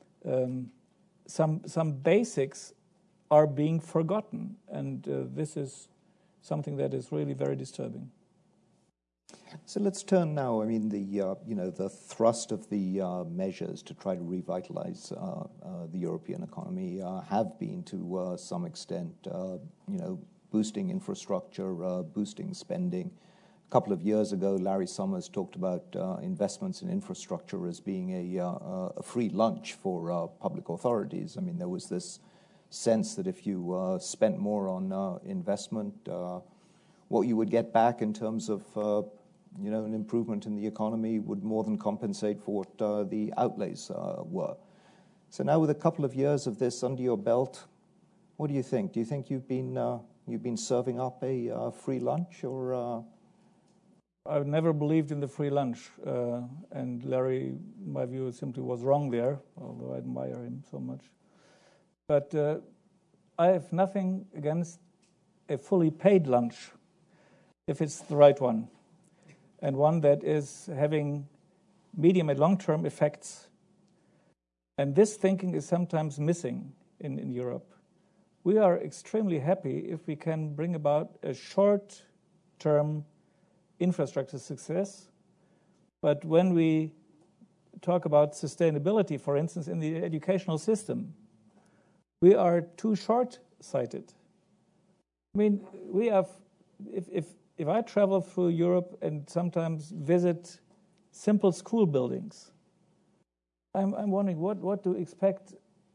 some basics are being forgotten, and this is something that is really very disturbing. So let's turn now. I mean, the thrust of the measures to try to revitalize the European economy have been to some extent, boosting infrastructure, boosting spending. A couple of years ago, Larry Summers talked about investments in infrastructure as being a free lunch for public authorities. I mean, there was this sense that if you spent more on investment, what you would get back in terms of an improvement in the economy would more than compensate for what the outlays were. So now, with a couple of years of this under your belt, what do you think? Do you think you've been serving up a free lunch, or? I've never believed in the free lunch, and Larry, in my view, simply was wrong there, although I admire him so much. But I have nothing against a fully paid lunch, if it's the right one, and one that is having medium and long-term effects. And this thinking is sometimes missing in Europe. We are extremely happy if we can bring about a short-term infrastructure success, but when we talk about sustainability, for instance, in the educational system, we are too short-sighted. I mean, we have, if I travel through Europe and sometimes visit simple school buildings, I'm wondering what to expect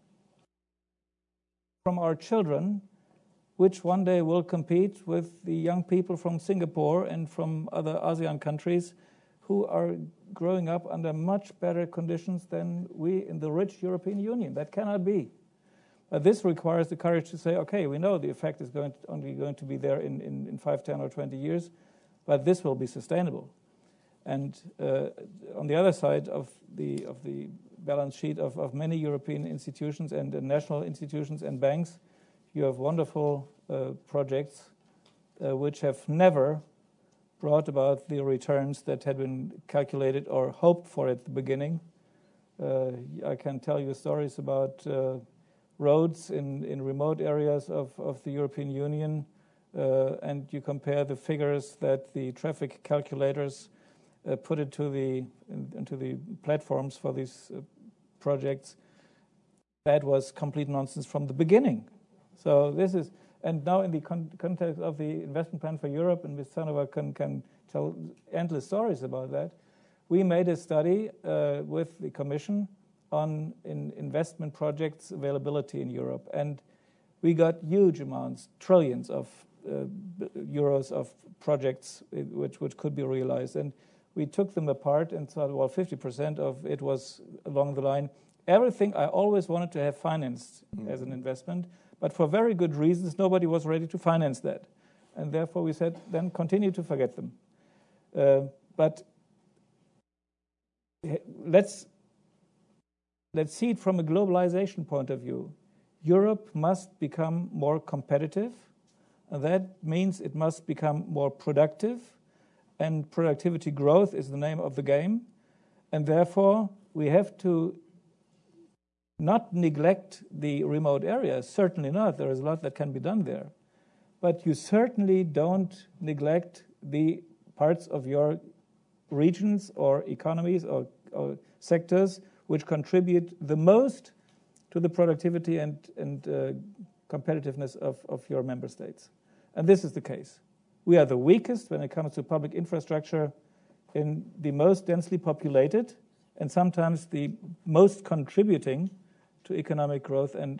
from our children, which one day will compete with the young people from Singapore and from other ASEAN countries who are growing up under much better conditions than we in the rich European Union. That cannot be. But this requires the courage to say, okay, we know the effect is only going to be there in 5, 10, or 20 years, but this will be sustainable. And on the other side of the balance sheet of many European institutions and national institutions and banks, you have wonderful projects which have never brought about the returns that had been calculated or hoped for at the beginning. I can tell you stories about roads in remote areas of the European Union, and you compare the figures that the traffic calculators put into the platforms for these projects. That was complete nonsense from the beginning. So this is, and now in the context of the investment plan for Europe, and Ms. Tsanova can tell endless stories about that. We made a study with the Commission on investment projects availability in Europe, and we got huge amounts, trillions of euros of projects which could be realized, and we took them apart and thought, well, 50% of it was along the line. Everything I always wanted to have financed as an investment, but for very good reasons, nobody was ready to finance that. And therefore we said, then continue to forget them. But let's see it from a globalization point of view. Europe must become more competitive, and that means it must become more productive, and productivity growth is the name of the game. And therefore, we have to not neglect the remote areas. Certainly not. There is a lot that can be done there. But you certainly don't neglect the parts of your regions or economies or sectors which contribute the most to the productivity and competitiveness of your member states. And this is the case. We are the weakest when it comes to public infrastructure in the most densely populated and sometimes the most contributing to economic growth and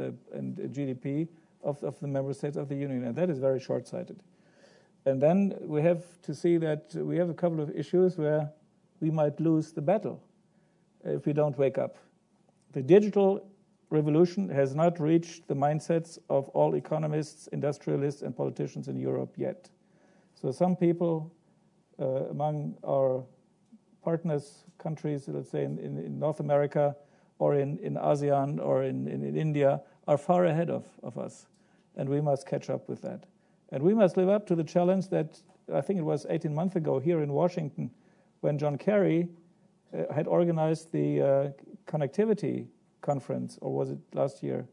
GDP of the member states of the Union. And that is very short-sighted. And then we have to see that we have a couple of issues where we might lose the battle if we don't wake up. The digital revolution has not reached the mindsets of all economists, industrialists, and politicians in Europe yet. So some people among our partners, countries, let's say in North America or in ASEAN or in India, are far ahead of us. And we must catch up with that. And we must live up to the challenge that I think it was 18 months ago here in Washington when John Kerry had organized the connectivity conference, or was it last year?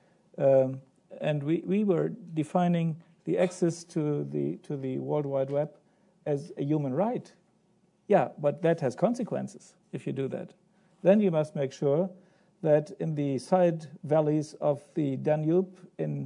And we were defining the access to the World Wide Web as a human right. Yeah, but that has consequences if you do that. Then you must make sure that in the side valleys of the Danube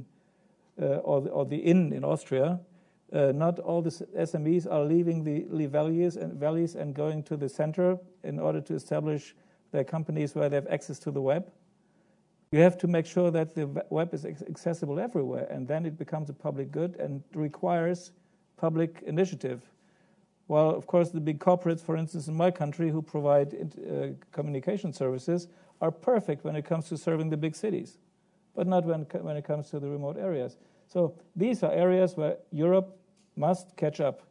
or the Inn in Austria, not all the SMEs are leaving the valleys and going to the center in order to establish their companies where they have access to the web. You have to make sure that the web is accessible everywhere, and then it becomes a public good and requires public initiative. Well, of course, the big corporates, for instance, in my country, who provide communication services, are perfect when it comes to serving the big cities, but not when it comes to the remote areas. So these are areas where Europe must catch up.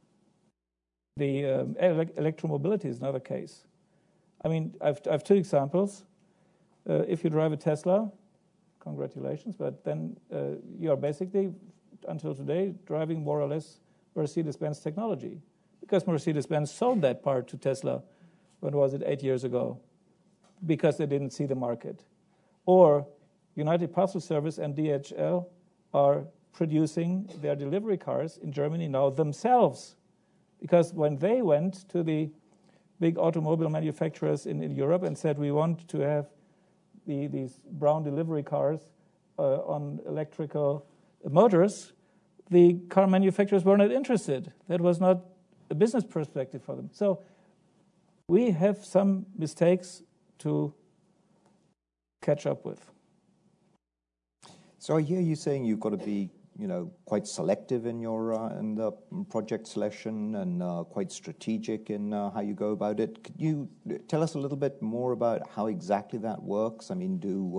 The electromobility is another case. I mean, I've two examples. If you drive a Tesla, congratulations, but then you are basically, until today, driving more or less Mercedes-Benz technology, because Mercedes-Benz sold that part to Tesla, when was it, 8 years ago, because they didn't see the market. Or United Parcel Service and DHL are producing their delivery cars in Germany now themselves, because when they went to the big automobile manufacturers in Europe and said, we want to have these brown delivery cars on electrical motors, the car manufacturers were not interested. That was not a business perspective for them. So we have some mistakes to catch up with. So I hear you saying you've got to be, quite selective in your in the project selection and quite strategic in how you go about it. Could you tell us a little bit more about how exactly that works? I mean,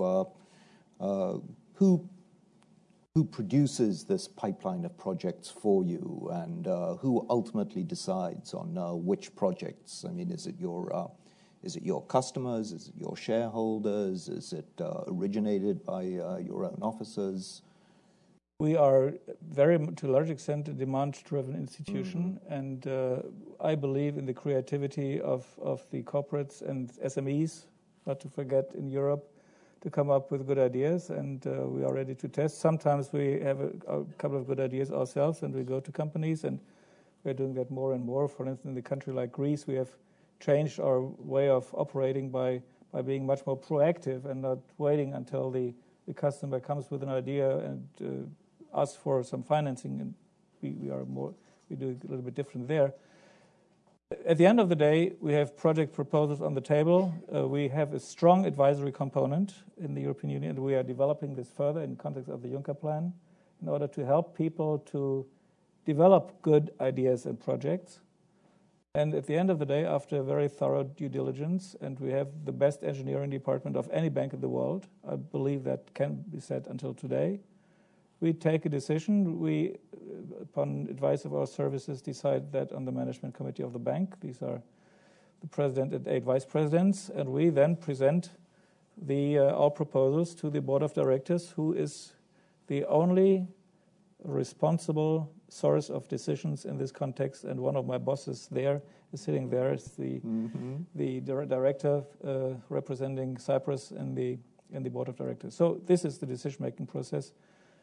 who produces this pipeline of projects for you, and who ultimately decides on which projects? I mean, is it your Is it your customers? Is it your shareholders? Is it originated by your own officers? We are to a large extent, a demand-driven institution, and I believe in the creativity of the corporates and SMEs, not to forget in Europe, to come up with good ideas, and we are ready to test. Sometimes we have a couple of good ideas ourselves, and we go to companies, and we're doing that more and more. For instance, in a country like Greece, we have changed our way of operating by being much more proactive and not waiting until the customer comes with an idea and asks for some financing, and we do a little bit different there. At the end of the day, we have project proposals on the table. We have a strong advisory component in the European Union, and we are developing this further in the context of the Juncker plan in order to help people to develop good ideas and projects. And at the end of the day, after a very thorough due diligence, and we have the best engineering department of any bank in the world, I believe that can be said until today, we take a decision. We, upon advice of our services, decide that on the management committee of the bank. These are the president and 8 vice presidents, and we then present our proposals to the board of directors, who is the only responsible source of decisions in this context. And one of my bosses there is sitting there. It's the director representing Cyprus in the board of directors. So this is the decision-making process.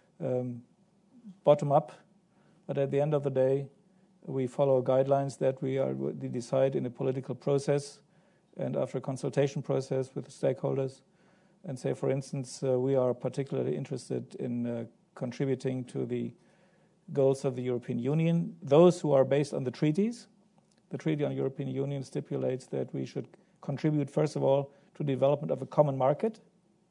Bottom up, but at the end of the day, we follow guidelines that we decide in a political process and after a consultation process with the stakeholders. And say, for instance, we are particularly interested in contributing to the goals of the European Union, those who are based on the treaties. The Treaty on European Union stipulates that we should contribute, first of all, to the development of a common market.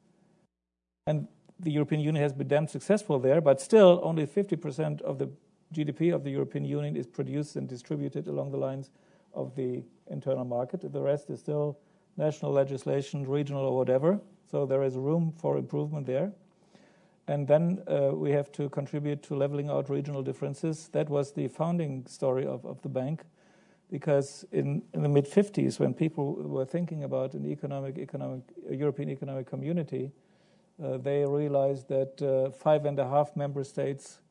And the European Union has been damn successful there, but still only 50% of the GDP of the European Union is produced and distributed along the lines of the internal market. The rest is still national legislation, regional or whatever. So there is room for improvement there. And then we have to contribute to leveling out regional differences. That was the founding story of the bank, because in the mid-50s, when people were thinking about an European economic community, they realized that 5.5 member states,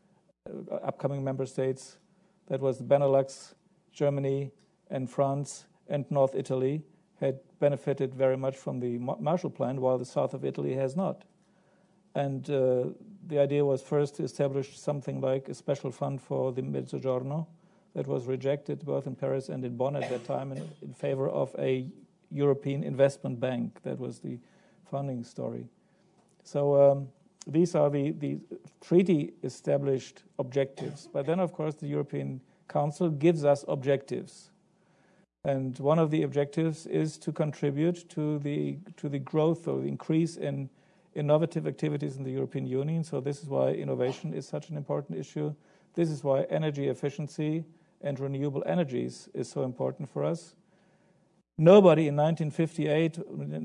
upcoming member states, that was Benelux, Germany, and France, and North Italy, had benefited very much from the Marshall Plan, while the south of Italy has not. And the idea was first to establish something like a special fund for the Mezzogiorno. That was rejected both in Paris and in Bonn at that time in favor of a European Investment Bank. That was the founding story. So these are the treaty-established objectives. But then, of course, the European Council gives us objectives. And one of the objectives is to contribute to the growth or the increase in innovative activities in the European Union. So this is why innovation is such an important issue. This is why energy efficiency and renewable energies is so important for us. Nobody in 1958,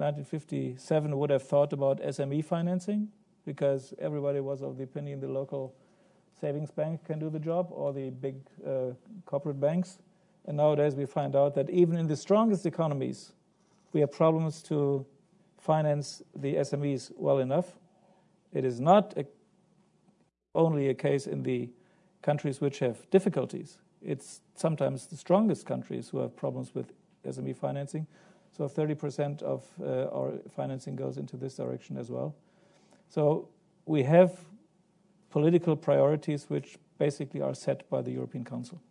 1957 would have thought about SME financing, because everybody was of the opinion the local savings bank can do the job, or the big corporate banks. And nowadays we find out that even in the strongest economies, we have problems to finance the SMEs well enough. It is not only a case in the countries which have difficulties. It's sometimes the strongest countries who have problems with SME financing. So 30% of our financing goes into this direction as well. So we have political priorities which basically are set by the European Council.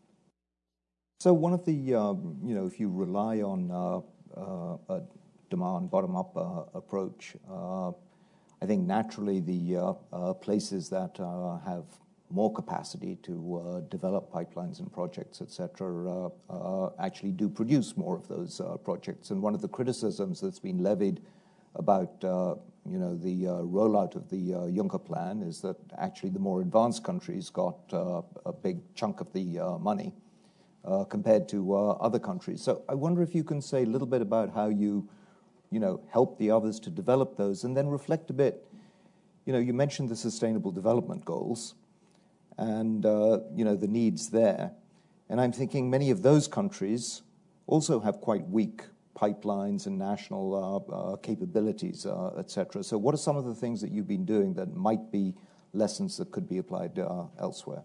So one of the, if you rely on a demand bottom-up approach, I think naturally the places that have more capacity to develop pipelines and projects, etc., actually do produce more of those projects. And one of the criticisms that's been levied about the rollout of the Juncker plan is that actually the more advanced countries got a big chunk of the money compared to other countries. So I wonder if you can say a little bit about how you help the others to develop those, and then reflect a bit. You mentioned the Sustainable Development Goals and the needs there, and I'm thinking many of those countries also have quite weak pipelines and national capabilities, etc. So what are some of the things that you've been doing that might be lessons that could be applied elsewhere?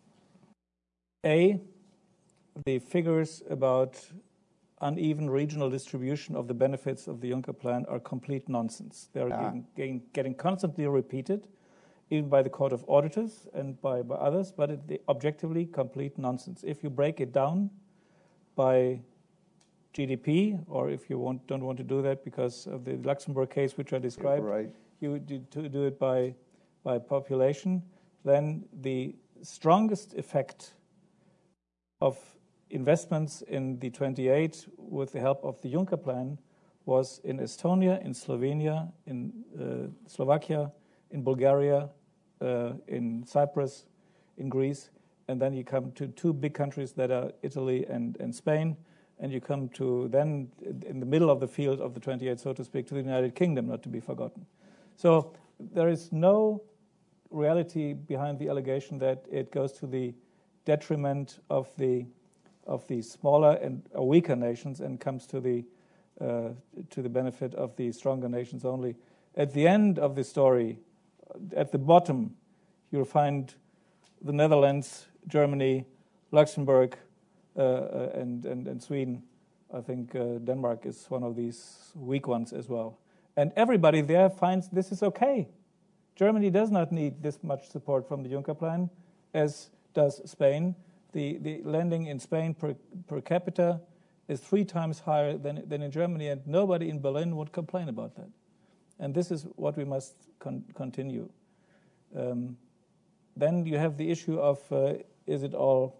The figures about uneven regional distribution of the benefits of the Juncker plan are complete nonsense. They are getting constantly repeated, even by the Court of Auditors and by others, but objectively complete nonsense. If you break it down by GDP, or if you don't want to do that because of the Luxembourg case which I described, you do it by population, then the strongest effect of investments in the 28 with the help of the Juncker plan was in Estonia, in Slovenia, in Slovakia, in Bulgaria, in Cyprus, in Greece, and then you come to two big countries that are Italy and Spain, and you come to then, in the middle of the field of the 28, so to speak, to the United Kingdom, not to be forgotten. So there is no reality behind the allegation that it goes to the detriment of the smaller and weaker nations and comes to the benefit of the stronger nations only. At the end of the story, at the bottom, you'll find the Netherlands, Germany, Luxembourg, and Sweden. I think Denmark is one of these weak ones as well. And everybody there finds this is okay. Germany does not need this much support from the Juncker plan, as does Spain. The lending in Spain per capita is 3 times higher than in Germany, and nobody in Berlin would complain about that. And this is what we must continue. Then you have the issue of is it all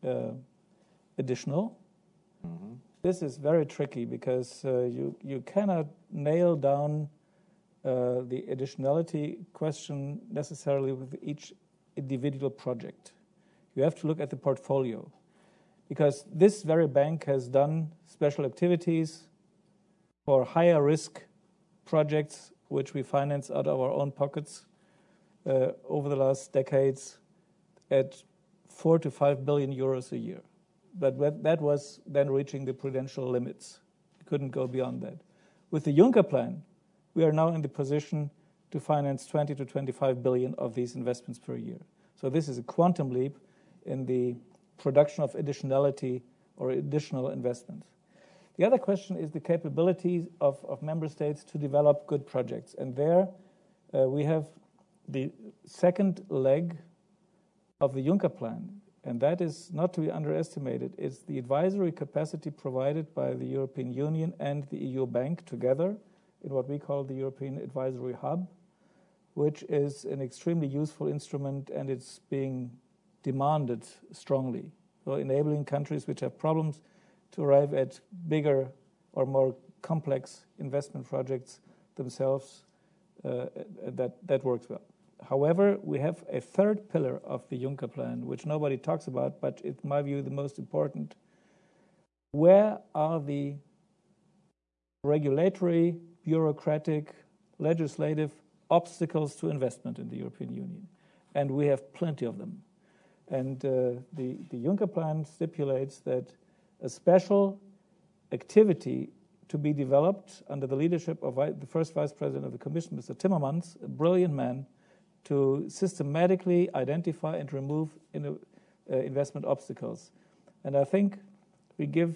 additional? Mm-hmm. This is very tricky because you cannot nail down the additionality question necessarily with each individual project. You have to look at the portfolio, because this very bank has done special activities for higher risk projects, which we finance out of our own pockets over the last decades at 4 to 5 billion euros a year. But that was then reaching the prudential limits. You couldn't go beyond that. With the Juncker plan, we are now in the position to finance 20 to 25 billion of these investments per year. So this is a quantum leap in the production of additionality or additional investments. The other question is the capabilities of member states to develop good projects. And there we have the second leg of the Juncker plan, and that is not to be underestimated. It's the advisory capacity provided by the European Union and the EU Bank together in what we call the European Advisory Hub, which is an extremely useful instrument, and it's being demanded strongly, so enabling countries which have problems to arrive at bigger or more complex investment projects themselves. That works well. However, we have a third pillar of the Juncker plan, which nobody talks about, but in my view the most important. Where are the regulatory, bureaucratic, legislative obstacles to investment in the European Union? And we have plenty of them. And the Juncker plan stipulates that a special activity to be developed under the leadership of the first Vice President of the Commission, Mr. Timmermans, a brilliant man, to systematically identify and remove investment obstacles. And I think we give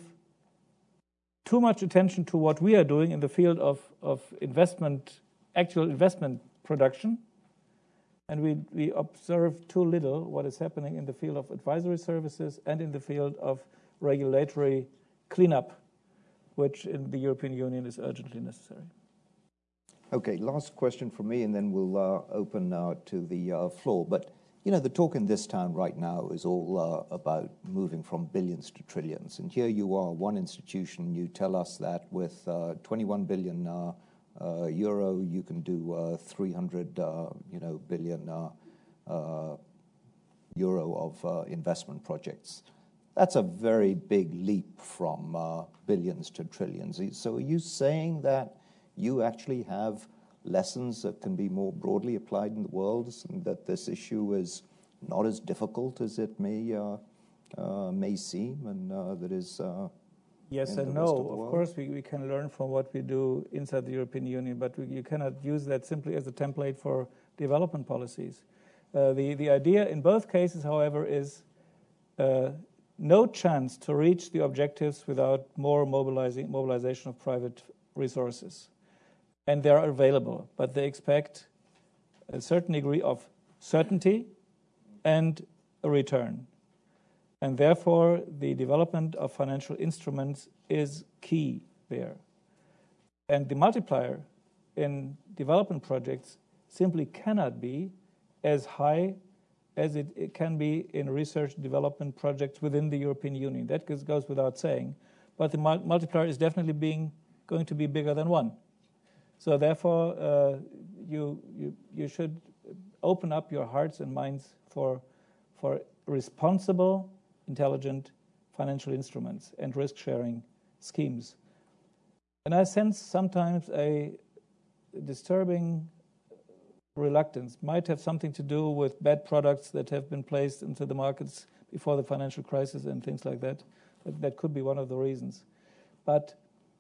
too much attention to what we are doing in the field of investment, actual investment production, and we observe too little what is happening in the field of advisory services and in the field of regulatory cleanup, which in the European Union is urgently necessary. Okay, last question from me, and then we'll open to the floor. But, you know, the talk in this town right now is all about moving from billions to trillions. And here you are, one institution, you tell us that with 21 billion euro, you can do 300 billion euro of investment projects. That's a very big leap from billions to trillions. So are you saying that you actually have lessons that can be more broadly applied in the world, and that this issue is not as difficult as it may seem, and that is Yes in and the rest no. of the world? Of course, we can learn from what we do inside the European Union, but you cannot use that simply as a template for development policies. The idea in both cases, however, is no chance to reach the objectives without more mobilization of private resources. And they are available, but they expect a certain degree of certainty and a return. And therefore, the development of financial instruments is key there. And the multiplier in development projects simply cannot be as high as it can be in research and development projects within the European Union. That goes without saying. But the multiplier is definitely going to be bigger than 1. So therefore, you should open up your hearts and minds for responsible, intelligent financial instruments and risk-sharing schemes. And I sense sometimes a disturbing reluctance. Might have something to do with bad products that have been placed into the markets before the financial crisis and things like that. That could be one of the reasons. But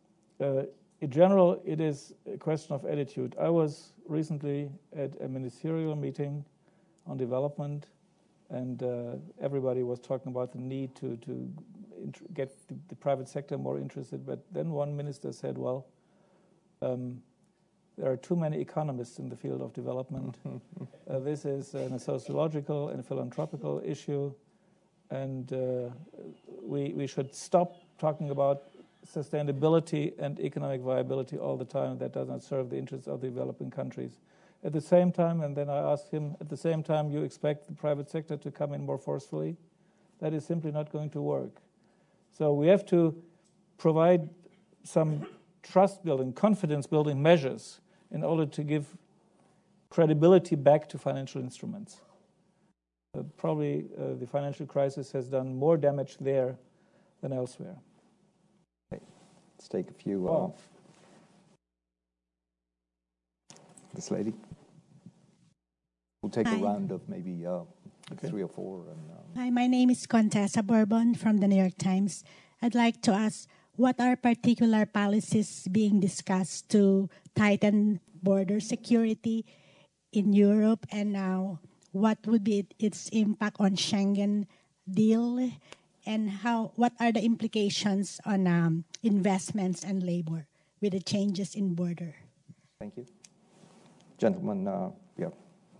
in general, it is a question of attitude. I was recently at a ministerial meeting on development, and everybody was talking about the need to get the private sector more interested. But then one minister said, well, there are too many economists in the field of development. This is a sociological and philanthropical issue, and we should stop talking about sustainability and economic viability all the time. That does not serve the interests of the developing countries. At the same time, and then I asked him, at the same time, you expect the private sector to come in more forcefully? That is simply not going to work. So we have to provide some trust-building, confidence-building measures in order to give credibility back to financial instruments. Probably the financial crisis has done more damage there than elsewhere. Okay. Let's take a few. This lady. We'll take a round of maybe 3 or 4. Hi, my name is Contessa Bourbon from the New York Times. I'd like to ask, what are particular policies being discussed to tighten border security in Europe, and now what would be its impact on Schengen deal, and what are the implications on investments and labor with the changes in border? Thank you. Gentlemen, yeah.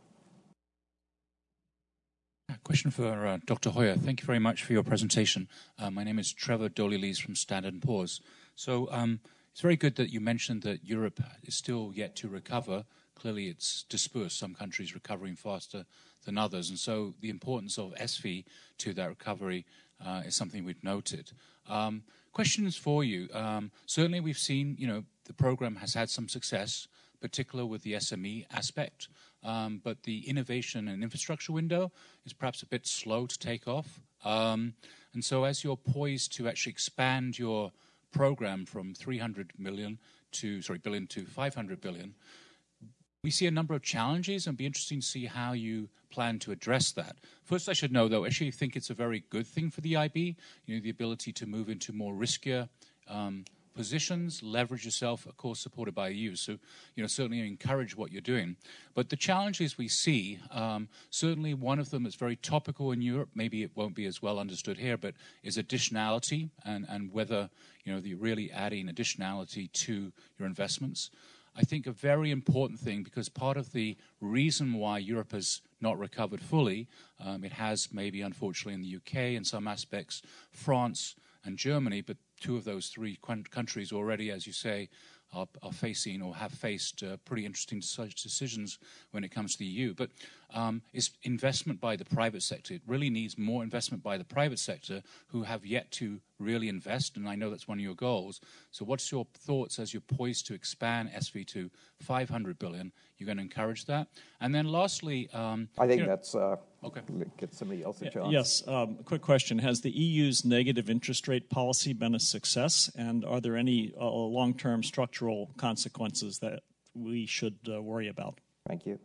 Question for Dr. Hoyer. Thank you very much for your presentation. My name is Trevor Doley-Lees from Standard & Poor's. So it's very good that you mentioned that Europe is still yet to recover. Clearly it's dispersed, some countries recovering faster than others. And so the importance of ESFI to that recovery is something we've noted. Questions for you. Certainly we've seen, the program has had some success, particularly with the SME aspect. But the innovation and infrastructure window is perhaps a bit slow to take off. And so as you're poised to actually expand your program from 300 billion to 500 billion, we see a number of challenges, and it'd be interesting to see how you plan to address that. First, I should know, though, I actually think it's a very good thing for the IB, the ability to move into more riskier positions, leverage yourself, of course, supported by you. So, certainly encourage what you're doing. But the challenges we see, certainly one of them is very topical in Europe, maybe it won't be as well understood here, but is additionality and whether, you're really adding additionality to your investments. I think a very important thing, because part of the reason why Europe has not recovered fully, it has maybe unfortunately in the UK in some aspects, France and Germany, but 2 of those 3 countries already, as you say, are facing or have faced pretty interesting decisions when it comes to the EU. But is investment by the private sector. It really needs more investment by the private sector who have yet to really invest, and I know that's one of your goals. So what's your thoughts as you're poised to expand ESFI to 500 billion? You're going to encourage that? And then lastly... I think that's... okay. Get somebody else a chance. Yes. Quick question. Has the EU's negative interest rate policy been a success, and are there any long-term structural consequences that we should worry about? Thank you.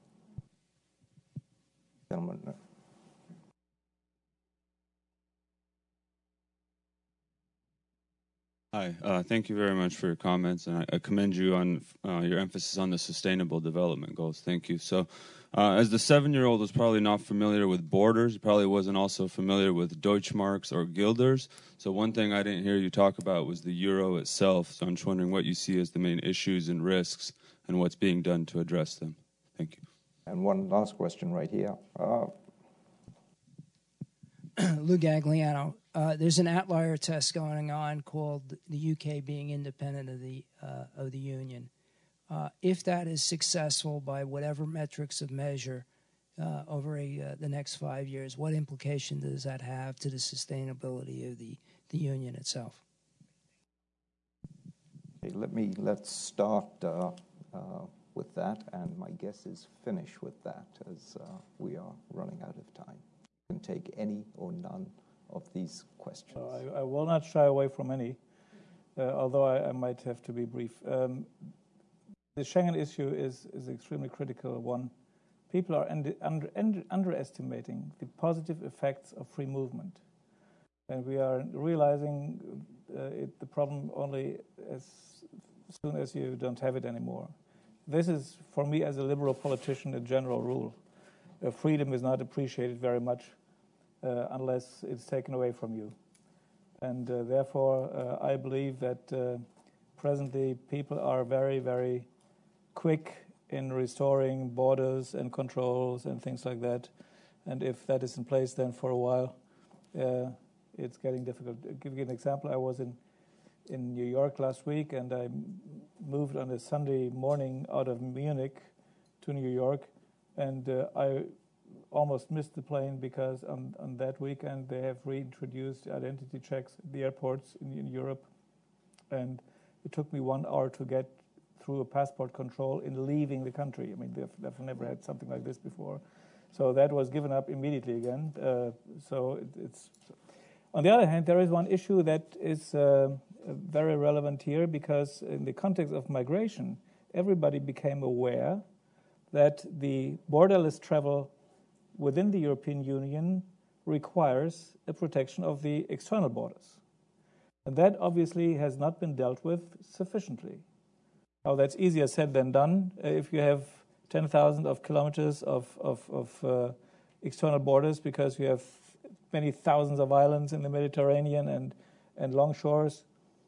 Gentlemen. Hi, thank you very much for your comments, and I commend you on your emphasis on the sustainable development goals. Thank you. So, as the 7-year-old was probably not familiar with borders, he probably wasn't also familiar with Deutschmarks or guilders. So one thing I didn't hear you talk about was the euro itself. So I'm just wondering what you see as the main issues and risks and what's being done to address them. Thank you. And one last question right here. Lou Gagliano. There's an outlier test going on called the UK being independent of the Union. If that is successful by whatever metrics of measure over the next 5 years, what implication does that have to the sustainability of the Union itself? Okay, let's start with that, and my guess is finish with that, as we are running out of time. You can take any or none of these questions. I will not shy away from any, although I might have to be brief. The Schengen issue is an extremely critical one. People are underestimating the positive effects of free movement. And we are realizing the problem only as soon as you don't have it anymore. This is, for me, as a liberal politician, a general rule. Freedom is not appreciated very much unless it's taken away from you. And therefore, I believe that presently people are very, very quick in restoring borders and controls and things like that. And if that is in place, then for a while, it's getting difficult. I'll give you an example. I was in New York last week, and I moved on a Sunday morning out of Munich to New York, and I almost missed the plane because on that weekend they have reintroduced identity checks at the airports in Europe, and it took me 1 hour to get through a passport control in leaving the country. I mean, they've never had something like this before. So that was given up immediately again. It's on the other hand, there is one issue that is very relevant here, because in the context of migration, everybody became aware that the borderless travel within the European Union requires a protection of the external borders. And that obviously has not been dealt with sufficiently. Now, that's easier said than done. If you have 10,000 of kilometers of external borders, because you have many thousands of islands in the Mediterranean and long shores.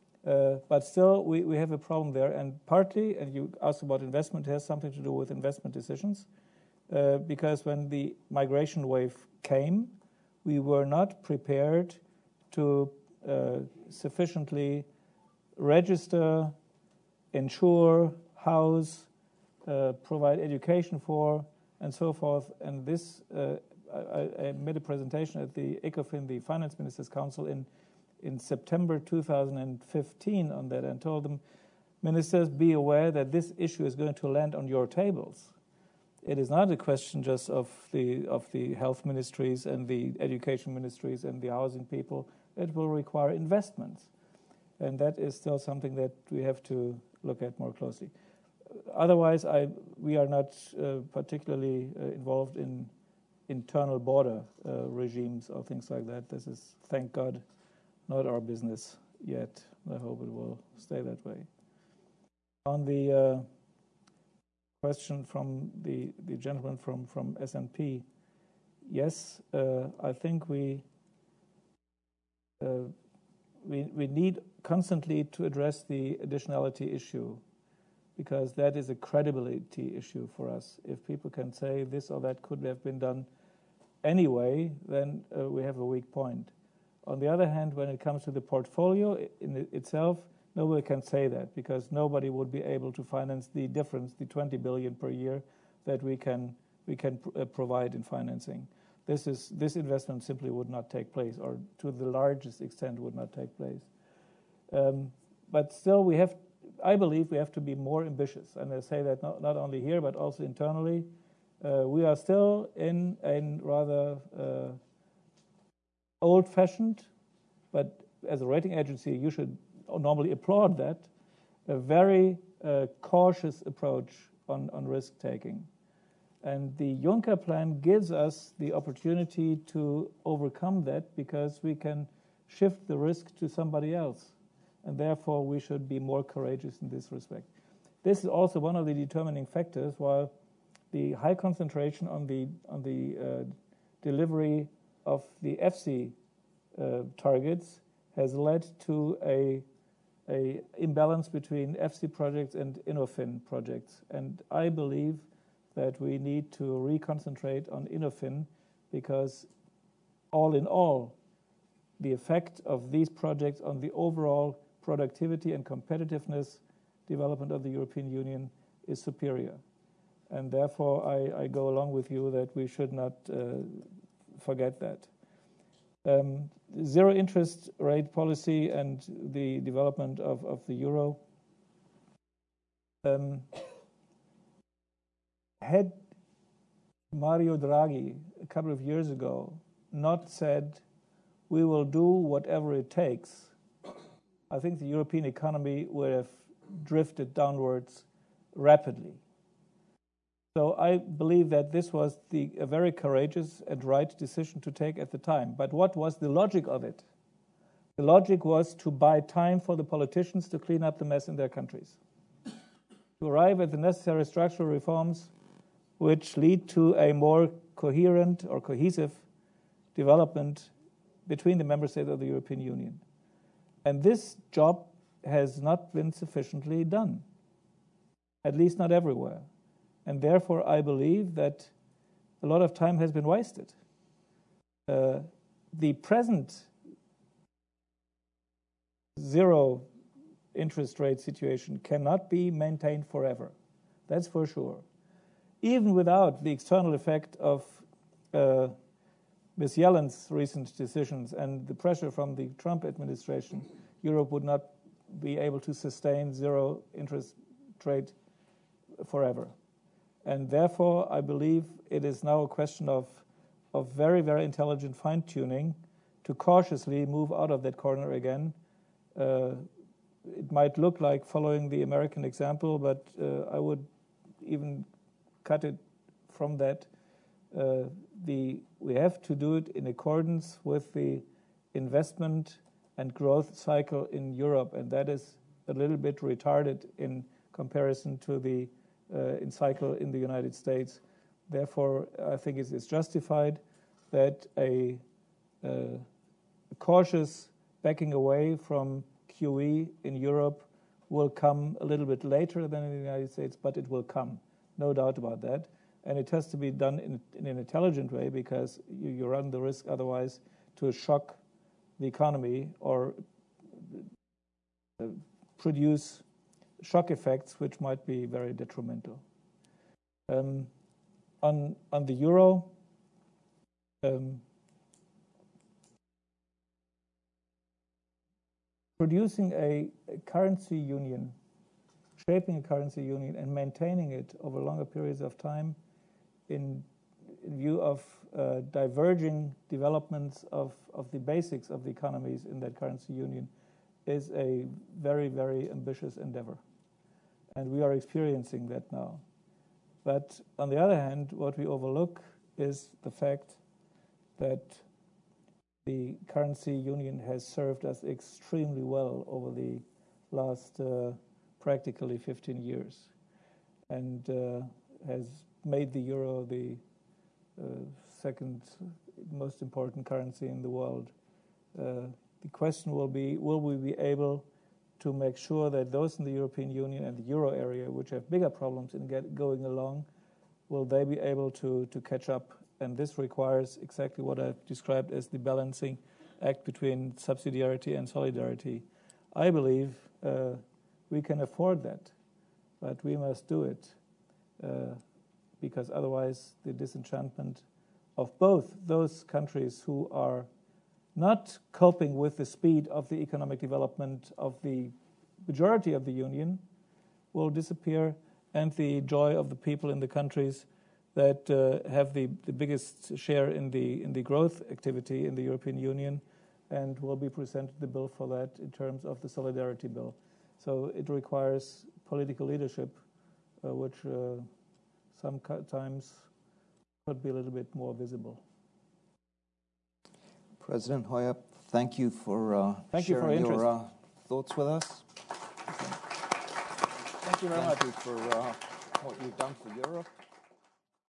But still, we have a problem there. And partly, and you asked about investment, it has something to do with investment decisions. Because when the migration wave came, we were not prepared to sufficiently register, insure, house, provide education for, and so forth. And this, I made a presentation at the ECOFIN, the Finance Ministers' Council, in September 2015 on that, and told them, ministers, be aware that this issue is going to land on your tables. It is not a question just of the health ministries and the education ministries and the housing people. It will require investments. And that is still something that we have to look at more closely. Otherwise, we are not particularly involved in internal border regimes or things like that. This is, thank God, not our business yet. I hope it will stay that way. On the question from the gentleman from S&P, yes, I think we need constantly to address the additionality issue, because that is a credibility issue for us. If people can say this or that could have been done anyway, then we have a weak point. On the other hand, when it comes to the portfolio in itself, nobody can say that, because nobody would be able to finance the difference, the 20 billion per year that we can provide in financing. This investment simply would not take place, or to the largest extent would not take place. But still, I believe we have to be more ambitious, and I say that not only here but also internally. We are still in a rather old-fashioned, but as a rating agency, you should normally applaud that, a very cautious approach on risk-taking. And the Juncker plan gives us the opportunity to overcome that, because we can shift the risk to somebody else. and therefore we should be more courageous in this respect. This is also one of the determining factors why the high concentration on the delivery of the EFSI targets has led to a imbalance between EFSI projects and Innofin projects. And I believe that we need to reconcentrate on Innofin, because all in all, the effect of these projects on the overall productivity and competitiveness development of the European Union is superior. And therefore, I go along with you that we should not forget that. Zero interest rate policy and the development of the euro. Had Mario Draghi a couple of years ago not said, we will do whatever it takes, I think the European economy would have drifted downwards rapidly. So I believe that this was a very courageous and right decision to take at the time. But what was the logic of it? The logic was to buy time for the politicians to clean up the mess in their countries, to arrive at the necessary structural reforms which lead to a more coherent or cohesive development between the member states of the European Union. And this job has not been sufficiently done, at least not everywhere. And therefore, I believe that a lot of time has been wasted. The present zero interest rate situation cannot be maintained forever. That's for sure. Even without the external effect of Ms. Yellen's recent decisions and the pressure from the Trump administration, Europe would not be able to sustain zero interest rate forever. And therefore, I believe it is now a question of very, very intelligent fine-tuning to cautiously move out of that corner again. It might look like following the American example, but I would even cut it from that. We have to do it in accordance with the investment and growth cycle in Europe, and that is a little bit retarded in comparison to the cycle in the United States. Therefore, I think it is justified that a cautious backing away from QE in Europe will come a little bit later than in the United States, but it will come, no doubt about that. And it has to be done in an intelligent way, because you run the risk otherwise to shock the economy or produce shock effects which might be very detrimental. On the euro, producing a currency union, shaping a currency union and maintaining it over longer periods of time in view of diverging developments of the basics of the economies in that currency union is a very, very ambitious endeavor. And we are experiencing that now. But on the other hand, what we overlook is the fact that the currency union has served us extremely well over the last practically 15 years, and has made the euro the second most important currency in the world. The question will be, will we be able to make sure that those in the European Union and the euro area, which have bigger problems in going along, will they be able to catch up? And this requires exactly what I've described as the balancing act between subsidiarity and solidarity. I believe we can afford that, but we must do it, because otherwise the disenchantment of both those countries who are not coping with the speed of the economic development of the majority of the Union will disappear, and the joy of the people in the countries that have the biggest share in the growth activity in the European Union, and will be presented the bill for that in terms of the solidarity bill. So it requires political leadership, which sometimes could be a little bit more visible. President Hoyer, thank you for sharing your thoughts with us. Thank you very much. Thank you for what you've done for Europe.